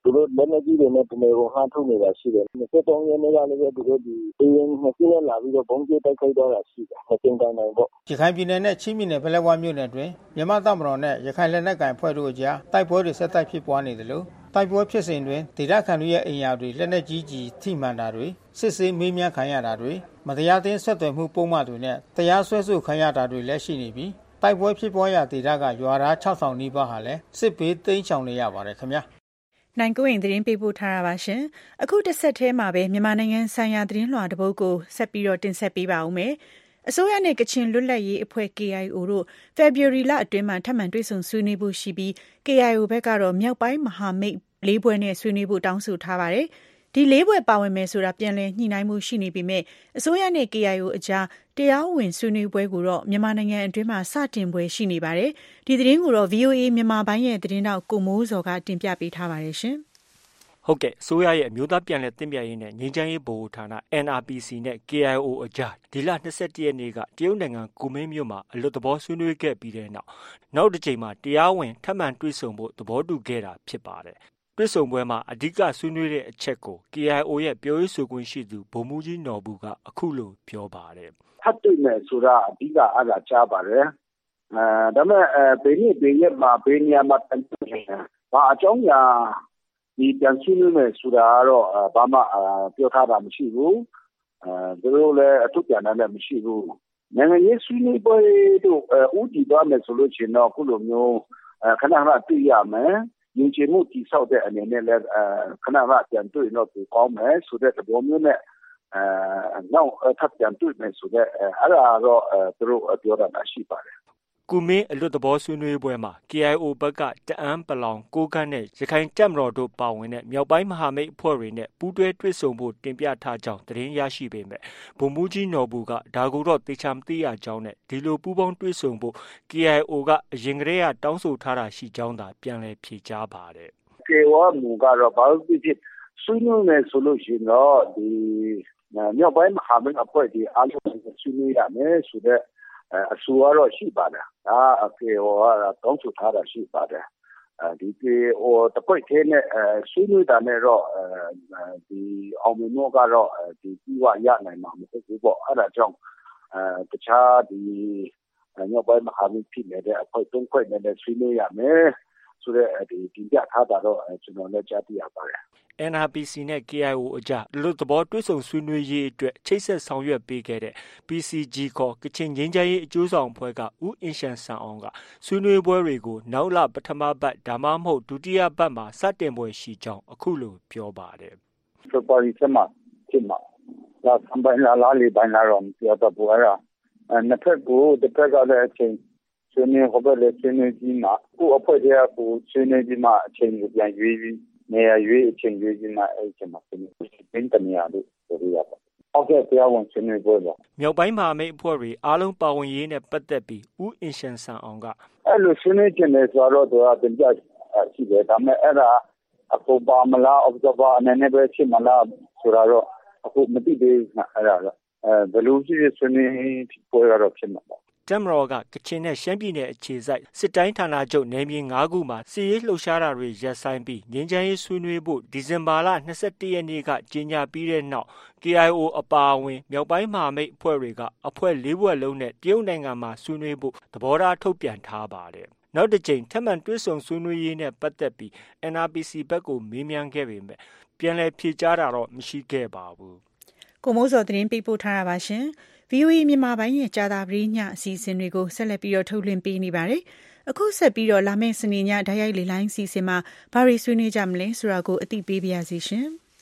သူတို့လက်နက်ကြီးတွေနဲ့တနေကိုဟန်ထုတ်နေတာရှိတယ်။နှစ်သုံးရက်နေ့ကလည်းသူတို့ဒီအင်းနှစ်စီးလာပြီးတော့ဘုံကျဲတိုက်ခိုက်တော့တာရှိတယ်။မတင်တိုင်းနိုင်ပေါ့ရခိုင်ပြည်နယ်နဲ့ချင်းပြည်နယ်ဖလဲဝါမြို့နယ်တွင်မြန်မာတပ်မတော်နဲ့ရခိုင်လက်နက်ကိုင်ဖွဲ့တို့အကြားတိုက်ပွဲတွေဆက်တိုက်ဖြစ်ပွားနေတယ်လို့တိုက်ပွဲဖြစ်စဉ်တွင်ဒေသခံတွေရဲ့အိမ်ယာတွေလက်နက်ကြီးကြီးထိမှန်တာတွေစစ်ဆေးမေးမြန်းခံရတာတွေမတရားသင်းဆက်သွယ်မှုပုံမှန်တွေနဲ့တရားစွဲဆိုခံရတာတွေလည်းရှိနေပြီးတိုက်ပွဲဖြစ်ပွားရာဒေသကရွာသားခြောက်ထောင်နီးပါးဟာလည်းစစ်ဘေးတိမ်းရှောင်နေရပါတယ်ခင်ဗျာနိုင်ကိုရင်သတင်းပေးပို့ထားတာပါရှင်အခုတစ်ဆက်တည်းမှာပဲမြန်မာနိုင်ငံဆိုင်ရာသတင်းလွှာတစ်ပုဒ်ကိုဆက်ပြီးတော့တင်ဆက်ပေးပါဦးမယ်အစိုးရနဲ့ကချင်လွတ်လပ်ရေးအဖွဲ့ K I O တို့ February လအတွင်းမှာထပ်မံတွေ့ဆုံဆွေးနွေးဖို့ရှိပြီး K I O ဘက်ကတော့မြောက်ပိုင်းမဟာမိတ်လေးဘွဲ့နဲ့ဆွေးနွေးဖို့တောင်းဆိုထားပါတယ်ဒီလေးဘွဲ့ပါဝင်မယ်ဆိုတာပြန်လည်ညှိနှိုင်းမှုရှိနေပေမဲ့အစိုးရနဲ့ K I O အကြားတရားဝင်ဆွေးနွေးပွဲကိုတော့မြန်မာနိုင်ငံအတွင်းမှာစတင်ပွဲရှိနေပါတယ်ဒီသတင်းကိုတော့ V O A မြန်မာပိုင်းရဲ့သတင်းတောက်ကိုမိုးစောကတင်ပြပေးထားပါတယ်ရှင်ဟုတ်ကဲ့အစိုးရရဲ့အမျိုးသားပြန်လည်သင့်မြတ်ရေးနဲ့ငြိမ်းချမ်းရေးဗဟိုဌာန N R P C နဲ့ K I O အကြားဒီလ၂၁ရက်နေ့ကတရုတ်နိုင်ငံကူမင်းမြို့မှာအလွတ်သဘောဆွေးနွေးခဲ့ပြီးတဲ့နောက်နောက်တစ်ချိန်မှာတရားဝင်ထပ်မံတွေ့ဆုံဖို့သဘောတူခဲ့တာဖြစ်ပါတယ်တွေ့ဆုံပွဲမှာအဓိကဆွေးနွေးတဲ့အချက်ကို K I O ရဲ့ပြောရေးဆိုခွင့်ရှိသူဗိုလ်မှူးကြီးနော်ဘူးကအခုလိုပြောပါတယ်ထပ်တွေ့မယ်ဆိုတာအဓိကအားသာကြားပါတယ်အဲဒါမဲ့ဘယ်နည်းဘယ်ရက်မှာဘယ်နေရာမှာတန်တယ်ဘာအကြောင်းညာဒီပြန်ဆွေးနွေးမယ်ဆိုတာတော့ဘာမှပြောထားတာမရှိဘူးအဲသူတို့လည်းအထုပြန်တာလည်းမရှိဘူးနိုင်ငံရေးဆွေးနွေးပွဲတို့ဦးတည်သွားမယ်ဆိုလို့ရှိရင်တော့ခုလိုမျိုးခဏခဏတွေ့ရမယ်ယဉ်ကျေးမှုတည်ဆောက်တဲ့အနေနဲ့လည်းခဏခဏပြန်တွေ့တော့သူကောင်းမယ်ဆိုတဲ့သဘောမျိုးနဲ့အဲနောက်ထပ်ပြန်တွေ့မယ်ဆိုတဲ့အဲ့ဒါတော့သူတို့ပြောတာရှိပါတယ်ကူမင်းအလွတ်သဘောဆွေးနွေးပွဲမှာ K I O ဘက်ကတအန်းပလောင်ကိုကန့်နဲ့ရခိုင်တပ်မတော်တို့ပါဝင်တဲ့မြောက်ပိုင်းမဟာမိတ်အဖွဲ့တွေနဲ့ပူးတွဲတွေ့ဆုံဖို့တင်ပြထားကြောင်းသတင်းရရှိပေမဲ့ဗိုလ်မှူးကြီးနော်ဘူးကဒါကိုတော့သေချာမသိရကြောင်းနဲ့ဒီလိုပူးပေါင်းတွေ့ဆုံဖို့ K I O ကအရင်ကတည်းကတောင်းဆိုထားတာရှိကြောင်းသာပြန်လည်ဖြေကြားပါတယ် K I O မူကတော့ဘာလို့ဖြစ်ဖြစ်ဆွေးနွေးမယ်ဆိုလို့ရှိရင်တော့ဒီမြောက်ပိုင်းမဟာမိတ်အဖွဲ့တွေအားလုံးဆွေးနွေးရမယ်ဆိုတဲ့အဆိုအရရှိပါတယ်ဒါအကေဟောတောင်းဆိုထားတာရှိပါတယ်ဒီကေဟောတပိတ်သေးနဲ့ဆွေးနွေးတာနဲ့တော့ဒီအောင်မြင်မှုကတော့ဒီပြီးဝရနိုင်မှာမဟုတ်ဘူးပေါ့အဲ့ဒါကြောင့်တခြားဒီညောပိုင်းမဟာမိတ်ဖြစ်နေတဲ့အဖွဲ့သုံးဖွဲ့နဲ့ဆွေးနွေးရမယ်ဆိုတဲ့ဒီဒီပြထားတာတော့ကျွန်တော်လည်းကြားသိရပါတယ် N R P C နဲ့ K I O အကြားလူသဘောတွေ့ဆုံဆွေးနွေးရေးအတွက်ချိတ်ဆက်ဆောင်ရွက်ပေးခဲ့တဲ့ P C G ခေါ်ကချင်ငြိမ်းချမ်းရေးအကျိုးဆောင်အဖွဲ့ကဦးအင်ရှန်ဆန်အောင်ကဆွေးနွေးပွဲတွေကိုနောက်လပထမပတ်ဒါမှမဟုတ်ဒုတိယပတ်မှာစတင်ပွဲရှိကြောင်းအခုလိုပြောပါတယ်။ February မှာဖြစ်မှာလာဆံပိုင်းလာလာလေးပိုင်းလာတော့ပြောတော့ဘူးအဲ့ဒါနှစ်ဖက်ကိုတစ်ဖက်ကလည်းအချိန်ဆွေးနွေးဟောပဲလေဆွေးနွေးပြီးမှကိုအဖွဲ့တွေကကိုဆွေးနွေးပြီးမှအချိန်ကိုပြန်ရွေးပြီးနေရာရွေးအချိန်ရွေးပြီးမှအဲ့ချိန်မှာပြင်တနေရာလို့ပြောရပါဟုတ်ကဲ့တရားဝင်ဆွေးနွေးပွဲပါမြောက်ပိုင်းမဟာမိတ်အဖွဲ့တွေအားလုံးပါဝင်ရေးနဲ့ပတ်သက်ပြီးဦးအင်ရှန်ဆန်အောင်ကအဲ့လိုဆွေးနွေးခြင်းလေဆိုတော့သူကတင်ပြရှိတယ်ဒါပေမဲ့အဲ့ဒါအခုပါမလား observer အနေနဲ့ပဲဖြစ်မလားဆိုတော့အခုမသိသေးဘူးအဲ့ဒါတော့အဲဘယ်လိုဖြစ်ဆွေးနွေးပွဲရတော့ဖြစ်မှာပါတပ်မတော်ကကချင်နဲ့ရှမ်းပြည်နယ်အခြေစိုက်စစ်တိုင်းဌာနချုပ်နယ်မြေ၅ခုမှာစစ်ရေးလှုပ်ရှားတာတွေရပ်ဆိုင်းပြီးငြိမ်းချမ်းရေးဆွေးနွေးဖို့ဒီဇင်ဘာလ၂၁ရက်နေ့ကကြေညာပြီးတဲ့နောက် K I O အပါအဝင်မြောက်ပိုင်းမဟာမိတ်အဖွဲ့တွေကအဖွဲ့လေးဘွဲ့လုံးနဲ့တရုတ်နိုင်ငံမှာဆွေးနွေးဖို့သဘောထားထုတ်ပြန်ထားပါတယ်။နောက်တစ်ကြိမ်ထပ်မံတွေ့ဆုံဆွေးနွေးရေးနဲ့ပတ်သက်ပြီး N R P C ဘက်ကိုမေးမြန်းခဲ့ပေမဲ့ပြန်လည်ဖြေကြားတာတော့မရှိခဲ့ပါဘူး။ကိုမိုးစောသတင်းပေးပို့ထားတာပါရှင်။ V O A မြန်မာပိုင်းရဲ့ကြာသာပရိညအစီအစဉ်တွေကိုဆက်လက်ပြီးတော့ထုတ်လွှင့်ပေးနေပါတယ်။အခုဆက်ပြီးတော့လာမယ့်စနေညဓာတ်ရိုက်လေလိုင်းအစီအစဉ်မှာဘာတွေဆွေးနွေးကြမလဲဆိုတာကိုအသိပေးပါရစေရှင်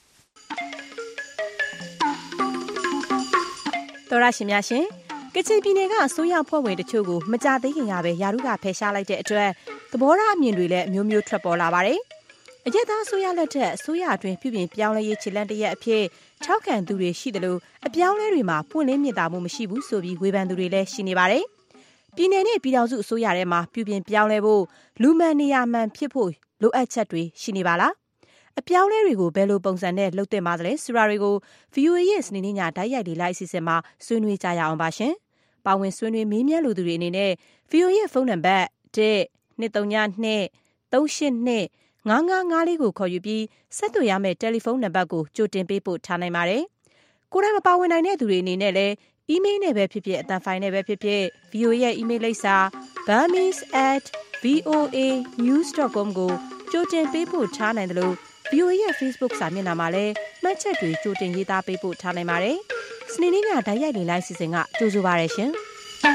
။သောရရှင်များရှင်ကချင်ပြည်နယ်ကအစိုးရဖွဲ့ဝင်တချို့ကိုမကြသေးခင်ကပဲယာရုကဖယ်ရှားလိုက်တဲ့အတွက်သဘောထားအမြင်တွေလည်းအမျိုးမျိုးထွက်ပေါ်လာပါတယ်။အရက်သားအစိုးရလက်ထက်အစိုးရအတွင်းပြုပြင်ပြောင်းလဲရေးခြေလှမ်းတရက်အဖြစ်ထောက်ခံသူတွေရှိတယ်လို့အပြောင်းလဲတွေမှာပွင့်လင်းမြင်သာမှုမရှိဘူးဆိုပြီးဝေဖန်သူတွေလည်းရှိနေပါတယ်။ပြည်내နဲ့ပြည်ထောင်စုအစိုးရထဲမှာပြုပြင်ပြောင်းလဲဖို့လူမှန်နေရာမှန်ဖြစ်ဖို့လိုအပ်ချက်တွေရှိနေပါလား။အပြောင်းလဲတွေကိုဘယ်လိုပုံစံနဲ့လုပ်သင့်ပါသလဲဆိုတာတွေကို V O A ရဲ့စနေနေ့ညဓာတ်ရိုက်လေလိုက်အစီအစဉ်မှာဆွေးနွေးကြရအောင်ပါရှင်။ပါဝင်ဆွေးနွေးမေးမြန်းလူသူတွေအနေနဲ့ V O A ရဲ့ဖုန်းနံပါတ် ၁ ၂၃၂ ၃၈၂ငါးငါးငါးလေးကိုခေါ်ယူပြီးဆက်သွယ်ရမယ့်တယ်လီဖုန်းနံပါတ်ကိုကြိုတင်ပေးပို့ထားနိုင်ပါတယ်။ကိုယ်တိုင်မပါဝင်နိုင်တဲ့သူတွေအနေနဲ့လည်းအီးမေးလ်နဲ့ပဲဖြစ်ဖြစ်အသံဖိုင်နဲ့ပဲဖြစ်ဖြစ် ဗီအိုအေ ရဲ့အီးမေးလ်လိပ်စာ burmese at voa news dot com ကိုကြိုတင်ပေးပို့ထားနိုင်တယ်လို့ ဗီအိုအေ ရဲ့ Facebook စာမျက်နှာမှာလည်းမှတ်ချက်တွေကြိုတင်ရေးသားပေးပို့ထားနိုင်ပါတယ်။စနေနေ့ညဓာတ်ရိုက်လေလိုင်းစီစဉ်ကကြိုဆိုပါရရှင်။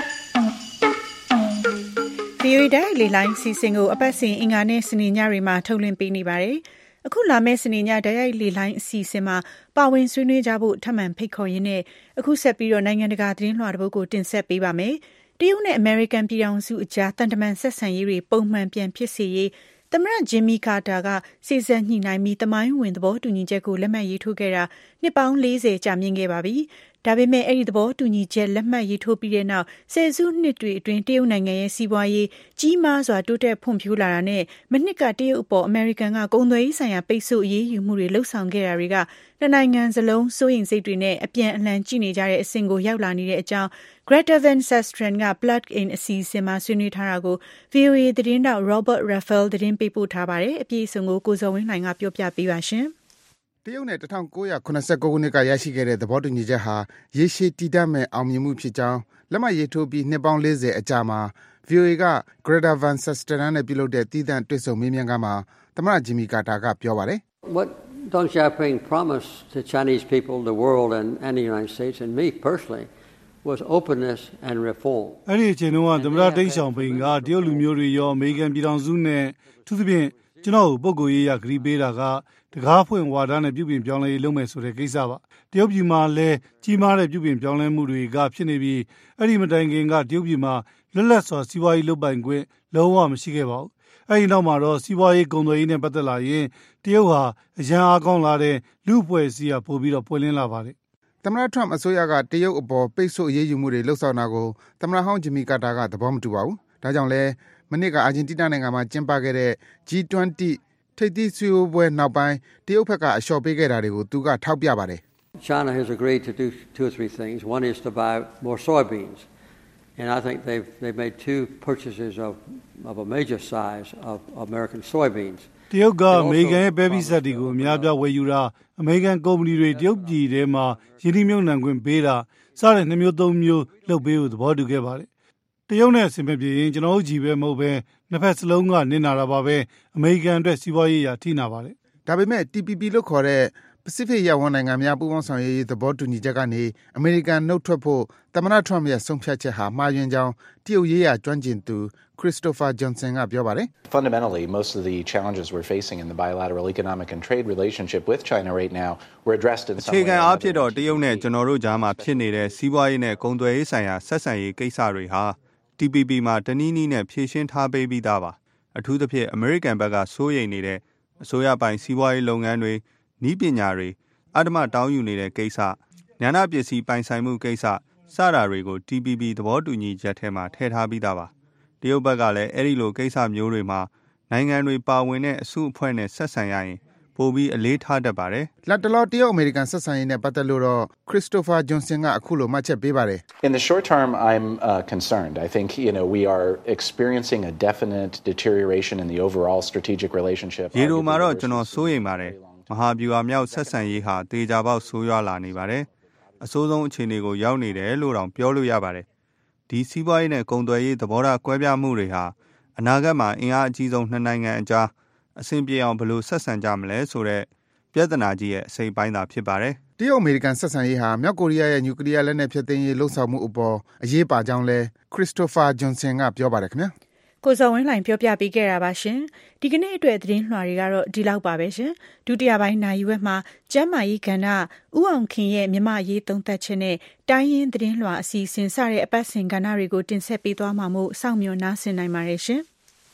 ဗီအိုအေဓာတ်ရိုက်လေလိုင်းစီစဉ်ကိုအပတ်စဉ်အင်္ဂါနဲ့စနေညတွေမှာထုတ်လွှင့်ပေးနေပါတယ်။အခုလာမယ့်စနေညဓာတ်ရိုက်လေလိုင်းအစီအစဉ်မှာပါဝင်ဆွေးနွေးကြဖို့ထပ်မံဖိတ်ခေါ်ရင်းနဲ့အခုဆက်ပြီးတော့နိုင်ငံတကာသတင်းလွှာတစ်ပုဒ်ကိုတင်ဆက်ပေးပါမယ်။တရုတ်နဲ့အမေရိကန်ပြည်ထောင်စုအကြားတန်တမန်ဆက်ဆံရေးတွေပုံမှန်ပြန်ဖြစ်စေရေးသမ္မတဂျင်မီကာတာကစေစပ်ညှိနှိုင်းပြီးသမိုင်းဝင်သဘောတူညီချက်ကိုလက်မှတ်ရေးထိုးခဲ့တာနှစ်ပေါင်း၄၀ကြာမြင့်ခဲ့ပါပြီ။ဒါပေမဲ့အဲ့ဒီသဘောတူညီချက်လက်မှတ်ရေးထိုးပြီးတဲ့နောက်ဆယ်စုနှစ်တွေအတွင်းတရုတ်နိုင်ငံရဲ့စီးပွားရေးကြီးမားစွာတိုးတက်ဖွံ့ဖြိုးလာတာနဲ့မနှစ်ကတရုတ်အပေါ်အမေရိကန်ကကုန်သွယ်ရေးဆိုင်ရာပိတ်ဆို့အရေးယူမှုတွေလှုပ်ဆောင်ခဲ့တာတွေကနှစ်နိုင်ငံစလုံးစိုးရိမ်စိတ်တွေနဲ့အပြန်အလှန်ကြည့်နေကြတဲ့အဆင့်ကိုရောက်လာနေတဲ့အကြောင်း Greta Van Susteren က Plug in အစီအစဉ်မှာဆွေးနွေးထားတာကို ဗီအိုအေ သတင်းတောက် Robert Raffel သတင်းပေးပို့ထားပါတယ်။အပြည့်အစုံကိုကိုဇော်ဝင်းလှိုင်ကပြောပြပေးပါရှင်။တရုတ်နဲ့၁၉၇၉ခုနှစ်ကရရှိခဲ့တဲ့သဘောတူညီချက်ဟာရေရှည်တည်တံ့မဲ့အောင်မြင်မှုဖြစ်ကြောင်းလက်မှတ်ရေးထိုးပြီးနှစ်ပေါင်း၄၀အကြာမှာ ဗီအိုအေ က Greta Van Susteren နဲ့ပြုလုပ်တဲ့သီးသန့်တွေ့ဆုံမေးမြန်းခန်းမှာသမ္မတဂျင်မီကာတာကပြောပါတယ်။ What Deng Xiaoping promised to Chinese people, the world and, and the United States and me personally was openness and reform. အဲ့ဒီအချိန်တုန်းကသမ္မတတိန့်ရှောင်ပိန်ကတရုတ်လူမျိုးတွေရောအမေရိကန်ပြည်ထောင်စုနဲ့သူသဖြင့်ကျွန်တော်ကိုပုဂ္ဂိုလ်ရေးရဂရီးပေးတာကတကားဖွင့်ဝါဒနဲ့ပြုပြင်ပြောင်းလဲရေးလုပ်မယ်ဆိုတဲ့ကိစ္စပါတရုတ်ပြည်မှာလည်းကြီးမားတဲ့ပြုပြင်ပြောင်းလဲမှုတွေကဖြစ်နေပြီးအဲ့ဒီမတိုင်ခင်ကတရုတ်ပြည်မှာလွတ်လပ်စွာစီးပွားရေးလုပ်ပိုင်ခွင့်လုံးဝမရှိခဲ့ပါဘူးအဲ့ဒီနောက်မှာတော့စီးပွားရေးကုန်သွယ်ရေးနဲ့ပတ်သက်လာရင်တရုတ်ဟာအရန်အားကောင်းလာတဲ့လူ့အဖွဲ့အစည်းကပို့ပြီးတော့ပွင့်လင်းလာပါတယ်သမ္မတထရမ့်အစိုးရကတရုတ်အပေါ်ပိတ်ဆို့အရေးယူမှုတွေလှုပ်ဆောင်တာကိုသမ္မတဟောင်းဂျင်မီကာတာကသဘောမတူပါဘူးဒါကြောင့်လဲမနေ့ကအာဂျင်တီးနားနိုင်ငံမှာကျင်းပခဲ့တဲ့ G twentyထိပ်သီးစည်းဝေးပွဲနောက်ပိုင်းတရုတ်ဘက်ကအလျှော့ပေးခဲ့တာတွေကိုသူကထောက်ပြပါတယ် China has agreed to do two or three things. One is to buy more soybeans. And I think they've they've made two purchases of of a major size of American soybeans. တရုတ်ကအမေရိကန်ရဲ့ပဲပိစက်တွေကိုအများပြားဝယ်ယူတာအမေရိကန်ကုမ္ပဏီတွေတရုတ်ပြည်ထဲမှာယင်းနှိမ့်မြုပ်နှံခွင့်ပေးတာစတဲ့နှစ်မျိုးသုံးမျိုးလုပ်ပေးဖို့သဘောတူခဲ့ပါတယ်တရုတ်နဲ့အဆင်မပြေရင်ကျွန်တော်တို့ကြီးပဲမဟုတ်ပဲနှစ်ဖက်စလုံးကနင်နာတာပါပဲအမေရိကန်အတွက်စီးပွားရေးရာထိနာပါတယ်ဒါပေမဲ့ T P P လို့ခေါ်တဲ့ပစိဖိတ်ရပ်ဝန်းနိုင်ငံများပူးပေါင်းဆောင်ရွက်ရေးသဘောတူညီချက်ကနေအမေရိကန်နှုတ်ထွက်ဖို့သမ္မတထရမ့်ရဲ့ဆုံးဖြတ်ချက်ဟာမှားယွင်းကြောင်းတရုတ်ရေးရာကျွမ်းကျင်သူ Christopher Johnson ကပြောပါတယ် Fundamentally, most of the challenges we're facing in the bilateral economic and trade relationship with China right now were addressed in some way. အခြေခံအားဖြင့်တော့တရုတ်နဲ့ကျွန်တော်တို့ကြားမှာဖြစ်နေတဲ့စီးပွားရေးနဲ့ကုန်သွယ်ရေးဆိုင်ရာဆက်ဆံရေးကိစ္စတွေဟာ T P P မှာတနည်းနည်းနဲ့ဖြေရှင်းထားပေးပြီးသားပါအထူးသဖြင့်အမေရိကန်ဘက်ကစိုးရိမ်နေတဲ့အစိုးရပိုင်စီးပွားရေးလုပ်ငန်းတွေနည်းပညာတွေအဓမ္မတောင်းယူနေတဲ့ကိစ္စဉာဏပစ္စည်းပိုင်ဆိုင်မှုကိစ္စစတာတွေကို T P P သဘောတူညီချက်ထဲမှာထည့်ထားပြီးသားပါတရုတ်ဘက်ကလည်းအဲ့ဒီလိုကိစ္စမျိုးတွေမှာနိုင်ငံတွေပါဝင်တဲ့အစုအဖွဲ့နဲ့ဆက်ဆံရရင်ပိုပြီးအလေးထားတတ်ပါတယ်လက်တလောတရုတ်အမေရိကန်ဆက်ဆံရေးနဲ့ပတ်သက်လို့တော့ Christopher Johnson ကအခုလိုမှတ်ချက်ပေးပါတယ် In the short term I'm uh, concerned I think you know we are experiencing a definite deterioration in the overall strategic relationship ရေလိုမှာတော့ကျွန်တော်စိုးရိမ်ပါတယ်မဟာဗျူဟာမြောက်ဆက်ဆံရေးဟာတေချာပေါက်ဆိုးရွားလာနေပါတယ်အဆိုးဆုံးအခြေအနေကိုရောက်နေတယ်လို့တောင်ပြောလို့ရပါတယ်ဒီစီးပွားရေးနဲ့ကုန်သွယ်ရေးသဘောထားကွဲပြားမှုတွေဟာအနာဂတ်မှာအင်အားအကြီးဆုံးနှစ်နိုင်ငံအကြားအဆင်ပြေအောင်ဘယ်လိုဆက်ဆံကြမလဲဆိုတဲ့ပြဿနာကြီးရဲ့အစိပ်ပိုင်းသာဖြစ်ပါတယ်တရုတ်အမေရိကန်ဆက်ဆံရေးဟာမြောက်ကိုရီးယားရဲ့နျူကလ িয়ার လက်နက်ဖျက်သိမ်းရေးလှုံ့ဆော်မှုအပေါ်အရေးပါကြောင်းလဲ Christopher Johnson ကပြောပါတယ်ခင်ဗျာကိုစောဝင်းလှိုင်ပြောပြပေးခဲ့တာပါရှင်ဒီကနေ့အတွက်သတင်းလွှာတွေကတော့ဒီလောက်ပါပဲရှင်ဒုတိယပိုင်းနိုင်ရွက်မှာကျမ်းမာရေးကဏ္ဍဥအောင်ခင်ရဲ့မြမရေးသုံးသက်ချက်နဲ့တိုင်းရင်းသတင်းလွှာအစီအစဉ်စတဲ့အပတ်စဉ်ကဏ္ဍတွေကိုတင်ဆက်ပေးသွားမှာမို့စောင့်မျှော်နားဆင်နိုင်ပါတယ်ရှင်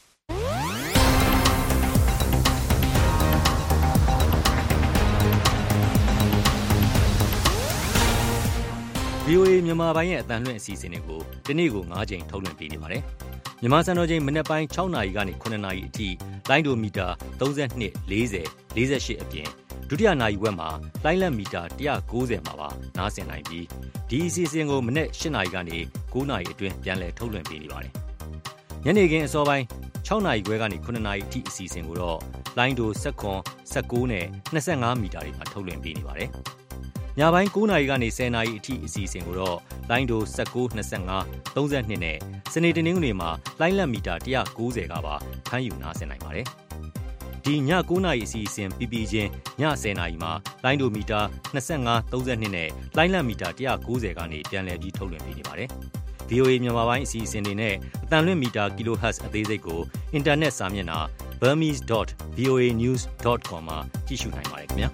ဗီအိုအေမြန်မာပိုင်းရဲ့အသံလွှင့်အစီအစဉ်တွေကိုဒီနေ့ကို၅ချိန်ထုတ်လွှင့်ပေးနေပါတယ်။မြန်မာစံတော်ချိန်မနက်ပိုင်း၆နာရီကနေ၇နာရီအထိလိုင်းဒိုမီတာ၃၂ ၄၀ ၄၈အပြင်ဒုတိယနာရီဝက်မှာလိုင်းလက်မီတာ၁၉၀မှာပါနားဆင်နိုင်ပြီးဒီအစီအစဉ်ကိုမနက်၈နာရီကနေ၉နာရီအတွင်းပြန်လည်ထုတ်လွှင့်ပေးနေပါတယ်။ညနေခင်းအစောပိုင်း၆နာရီခွဲကနေခုနှစ်နာရီအထိအစီအစဉ်ကိုတော့လိုင်းဒို၁၇ ၁၉နဲ့၂၅မီတာတွေမှာထုတ်လွှင့်ပေးနေပါတယ်။ညပိုင်း၉နာရီကနေ၁၀နာရီအထိအစီအစဉ်ကိုတော့လိုင်းဒို၁၉ ၂၅ ၃၂နဲ့စနေတနင်္ဂနွေမှာလိုင်းလက်မီတာ၁၉၀ကပါဖမ်းယူနားဆင်နိုင်ပါတယ်။ဒီည၉နာရီအစီအစဉ်ပြီးပြီးချင်းည၁၀နာရီမှာလိုင်းဒိုမီတာ၂၅ ၃၂နဲ့လိုင်းလက်မီတာ၁၉၀ကနေပြန်လည်ပြီးထုတ်လွှင့်ပေးနေပါတယ်။ဗွီအိုအေ မြန်မာပိုင်းအစီအစဉ်တွေနဲ့အတန်လွင့်မီတာ kilohertz အသေးစိတ်ကိုအင်တာနက်စာမျက်နှာ burmese dot v o a news dot com မှာကြည့်ရှုနိုင်ပါတယ်ခင်ဗျာ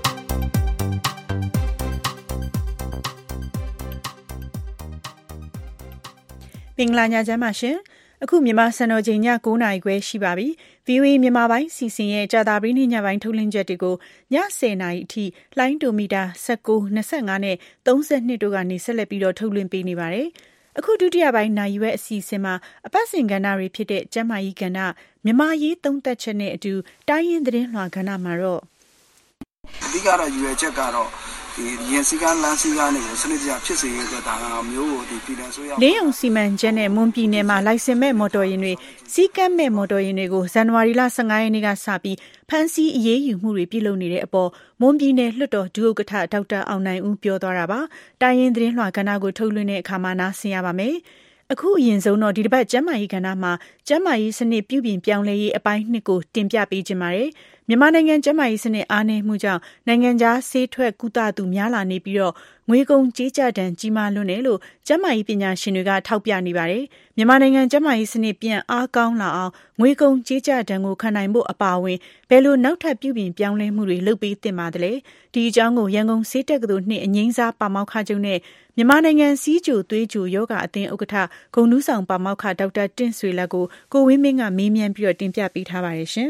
မင်္ဂလာညချမ်းပါရှင်အခုမြန်မာစံတော်ချိန်ည၉နာရီခွဲရှိပါပြီ ဗွီအိုအေ မြန်မာပိုင်းစီစဉ်ရဲ့ကြာသပတေးနေ့ညပိုင်းထုတ်လွှင့်ချက်တွေကိုည၁၀နာရီအထိလိုင်းဒိုမီတာ၁၉ ၂၅နဲ့၃၂တို့ကနေဆက်လက်ပြီးတော့ထုတ်လွှင့်ပေးနေပါတယ်အခုဒုတိယပိုင်းနာရီဝက်အစီအစဉ်မှာအပတ်စဉ်ကဏ္ဍတွေဖြစ်တဲ့ကျန်းမာရေးကဏ္ဍမြန်မာရေးသုံးသက်ချက်နဲ့အတူတိုင်းရင်းသတင်းလွှာကဏ္ဍမှာတော့အဓိကတော့ယူရချက်ကတော့ဒီရင်စည်းကမ်းလမ်းစည်းကမ်းတွေကိုစနစ်တကျဖြစ်စေရတဲ့ဒါမျိုးကိုဒီပြည်နယ်ဆိုရလေးုံစီမံချက်နဲ့မွန်ပြည်နယ်မှာလိုင်စင်မဲ့မော်တော်ယာဉ်တွေစီးကမ်းမဲ့မော်တော်ယာဉ်တွေကိုဇန်နဝါရီလ၁၅ရက်နေ့ကစပြီးဖမ်းဆီးအရေးယူမှုတွေပြုလုပ်နေတဲ့အပေါ်မွန်ပြည်နယ်လွှတ်တော်ဒုဥက္ကဋ္ဌဒေါက်တာအောင်နိုင်ဦးပြောသွားတာပါတိုင်းရင်းသတင်းလွှာကဏ္ဍကိုထုတ်လွှင့်တဲ့အခါမှာနားဆင်ရပါမယ်အခုအရင်ဆုံးတော့ဒီတစ်ပတ်ကျန်းမာရေးကဏ္ဍမှာကျန်းမာရေးစနစ်ပြုပြင်ပြောင်းလဲရေးအပိုင်းနှစ်ကိုတင်ပြပေးခြင်းပါတယ်မြန်မာနိုင်ငံကျန်းမာရေးစနစ်အားနည်းမှုကြောင့်နိုင်ငံခြားဆေးထွက်ကုသသူများလာနေပြီးတော့ငွေကုန်ကြေးကျဒဏ်ကြီးမားလွန်းတယ်လို့ကျန်းမာရေးပညာရှင်တွေကထောက်ပြနေပါတယ်မြန်မာနိုင်ငံကျန်းမာရေးစနစ်ပြန်အားကောင်းလာအောင်ငွေကုန်ကြေးကျဒဏ်ကိုခံနိုင်ဖို့အပါအဝင်ဘယ်လိုနောက်ထပ်ပြုပြင်ပြောင်းလဲမှုတွေလုပ်ပေးသင့်ပါသလဲဒီအကြောင်းကိုရန်ကုန်ဆေးတက္ကသိုလ်နှစ်အငိမ့်စားပါမောက္ခချုပ်နဲ့မြန်မာနိုင်ငံစီးကျိုသွေးကျိုယောဂအသင်းဥက္ကဋ္ဌဂုဏ်ထူးဆောင်ပါမောက္ခဒေါက်တာတင့်ဆွေလက်ကိုကိုဝင်းမင်းကမေးမြန်းပြီးတော့တင်ပြပေးထားပါတယ်ရှင်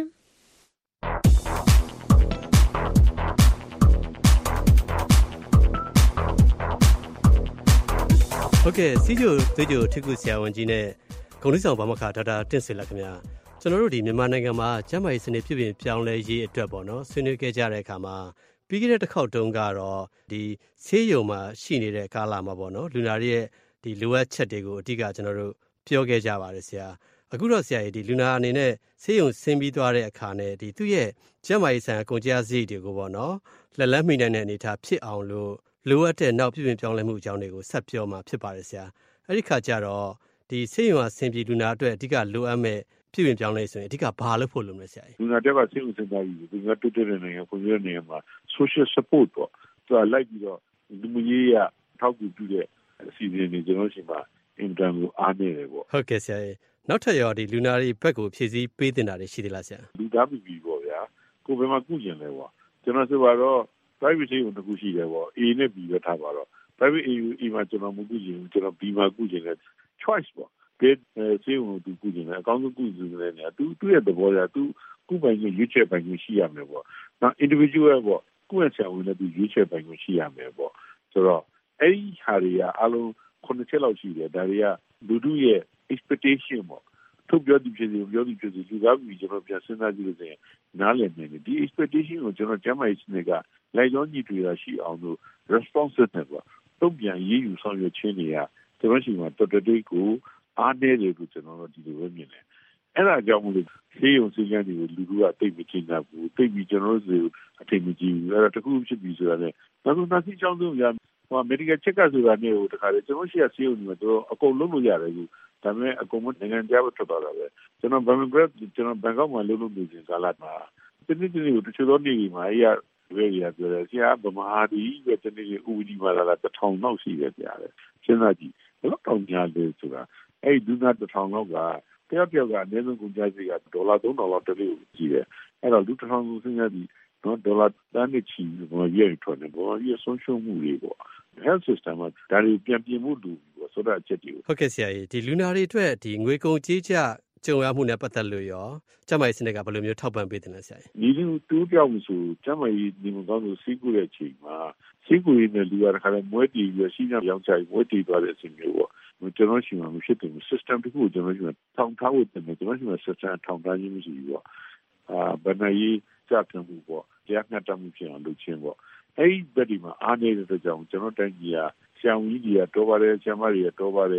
ဟုတ်ကဲ့စီးကျိုသွေးကျိုထိကုဆရာဝန်ကြီးနဲ့ဂုဏ်ထူးဆောင်ပါမောက္ခဒေါက်တာတင့်ဆွေလက်ခင်ဗျာကျွန်တော်တို့ဒီမြန်မာနိုင်ငံမှာကျန်းမာရေးစနစ်ပြုပြင်ပြောင်းလဲရေးအတွက်ပေါ့နော်ဆွေးနွေးခဲ့ကြတဲ့အခါမှာပြီးခဲ့တဲ့တစ်ခေါက်တုန်းကတော့ဒီဆေးရုံမှာရှိနေတဲ့ကာလမှာပေါ့နော်လူနာတွေရဲ့ဒီလိုအပ်ချက်တွေကိုအဓိကကျွန်တော်တို့ပြောခဲ့ကြပါတယ်ဆရာအခုတော့ဆရာကြီးဒီလူနာအနေနဲ့ဆေးရုံဆင်းပြီးသွားတဲ့အခါနဲ့ဒီသူ့ရဲ့ကျန်းမာရေးဆိုင်ရာကုန်ကျစရိတ်တွေကိုပေါ့နော်လက်လက်မိနိုင်တဲ့အနေအထားဖြစ်အောင်လို့လိုအပ်တဲ့နောက်ပြုပြင်ပြောင်းလဲမှုအကြောင်းတွေကိုဆက်ပြောမှာဖြစ်ပါတယ်ဆရာအဲ့ဒီခါကျတော့ဒီဆေးရုံကဆင်းပြီးလူနာအတွက်အဓိကလိုအပ်မဲ့ပြုပြင်ပြောင်းလဲဆိုရင်အဓိကဘာလို့ဖို့လုပ်လဲဆရာကြီးလူနာတွေကဆေးရုံဆင်းသွားပြီးဒီကတူတဲ့နိုင်ငံကိုရနေမှာ social support ပေါ့သူကလိုက်ပြီးတော့ဒီမကြီးရထောက်ကူပြုတဲ့အစီအစဉ်တွေကျွန်တော်ရှိမှာအင်တန်ကိုအားနေတယ်ပေါ့ဟုတ်ကဲ့ဆရာကြီးနောက်ထပ်ရောဒီလူနာတွေဘက်ကိုဖြည့်ဆည်းပေးတင်တာတွေရှိသေးလားဆရာလူသားပြီပြီပေါ့ဗျာကိုယ်ဘယ်မှာကုကျင်လဲပေါ့ကျွန်တော်ဆိုတော့ private ဆေးရုံတစ်ခုရှိတယ်ပေါ့ A နဲ့ B ပဲထားပါတော့ private A, A မှာကျွန်တော်မကုကျင်ကျွန်တော် B မှာကုကျင်တယ် choice ပေါ့ဘယ်ဆေးရုံကိုသူကုကျင်လဲအကောင်းဆုံးကုကျင်တယ်နေသူသူ့ရဲ့သဘောကသူကုပိုင်ကိုရွေးချယ်ပိုင်ကိုရှိရမယ်ပေါ့နောက် individual ပေါ့ကိုယ့်ရဲ့ဆရာဝန်နဲ့သူရွေးချယ်ပိုင်ကိုရှိရမယ်ပေါ့ဆိုတော့အဲ့ဒီဟာတွေကအလုံးခုနှစ်ချက်လောက်ရှိတယ်ဒါတွေကလူတို့ရဲ့ expectation ပေါ့ထုတ်ပြောသူဖြစ်စီပြောသူဖြစ်စီလူသားပြီးကျွန်တော်ပြန်စဉ်းစားကြည့်လို့ဆိုရင်နားလည်နေတယ်ဒီ expectation ကိုကျွန်တော်ကျမ်းမာရေးစနစ်ကလိုက်ရောညီတွေ့ရရှိအောင်လို့ responsiveness ပေါ့တုံ့ပြန်ရေးယူဆောင်ရွက်ခြင်းတွေကကျွန်တော်ရှိမှာတော်တော်လေးကိုအားနည်းတယ်လို့ကျွန်တော်တို့ဒီလိုပဲမြင်တယ်အဲ့ဒါကြောင့်မို့လို့ဆေးရုံဆေးကမ်းတွေကိုလူတို့ကတိတ်မချင်းတာဘူးတိတ်ပြီးကျွန်တော်တို့အထင်မကြီးဘူးအဲ့ဒါတခုဖြစ်ပြီးဆိုတာနဲ့နောက်ဆုံးနှာစီးချောင်းဆုံးရဟို medical check up ဆိုတာမျိုးကိုတခါလေကျွန်တော်ရှိရဆေးရုံတွေမှာတော့အကုန်လုံးလို့ရတယ်ကူဒါပေမဲ့အကုန်မနိုင်ငံခြားပဲထွက်သွားတာပဲကျွန်တော် Bangkok ကျွန်တော်ဘန်ကောက်မှာလုံးလုံးနေစဉ်ကာလမှာတနေ့တနေ့ကိုတချို့သောနေ့တွေမှာအဲ့ရဝေးရပြောတယ်ဆရာဗမာဒီပဲတနေ့ဥပဒေမှာလာတစ်ထောင်လောက်ရှိတယ်ဆရာလေစဉ်းစားကြည့်ဘယ်တော့တောင်များလဲဆိုတာအဲ့ဒီဒုနာတစ်ထောင်လောက်ကတယောက်တယောက်ကအနည်းဆုံးကုန်ကျစရိတ်ကဒေါ်လာသုံးထောင်လောက်တလေးကိုကြည့်တယ်အဲ့တော့လူတစ်ထောင်ကိုစဉ်းစားကြည့်နော်ဒေါ်လာတန်းနဲ့ချီပြီးဘာရရထွက်နေဘာရဆုံးရှုံးမှုတွေပေါ့ health system မှာဒါတွေပြန်ပြင်မှုတူပေါ့ဆိုတော့အချက်တွေဟုတ်ကဲ့ဆရာကြီးဒီလူနာတွေအတွက်ဒီငွေကုန်ကြေးကျကြုံရမှုနဲ့ပတ်သက်လို့ရောကျန်းမာရေးစနစ်ကဘယ်လိုမျိုးထောက်ပံ့ပေးတယ်လဲဆရာကြီးဒီလူတူပြောင်းမှုဆိုကျန်းမာရေးဒီမကောင်းလို့စီးကူတဲ့အချိန်မှာစီးကူရင်းနဲ့လူရတဲ့ခါလဲမွဲတီပြီးရှိနေရောင်းချမွဲတီသွားတဲ့အချိန်မျိုးပေါ့ကျွန်တော်ရှိမှမရှိတယ် system တခုကိုကျွန်တော်ရှိမှထောင်ထားဖို့တင်တယ်ကျွန်တော်ရှိမှ system ထောင်ထားခြင်းမရှိဘူးပေါ့အာဗဏ္ဍာရေးကြပ်မှုပေါ့တရားမျှတမှုဖြစ်အောင်လုပ်ခြင်းပေါ့အဲ့ဒီဘက်ဒီမှာအားနေတဲ့အတွက်ကြောင့်ကျွန်တော်တိုင်းကြီးကဆရာဝန်ကြီးတွေကတော့ပါတယ်ဆရာမတွေကတော့ပါတယ်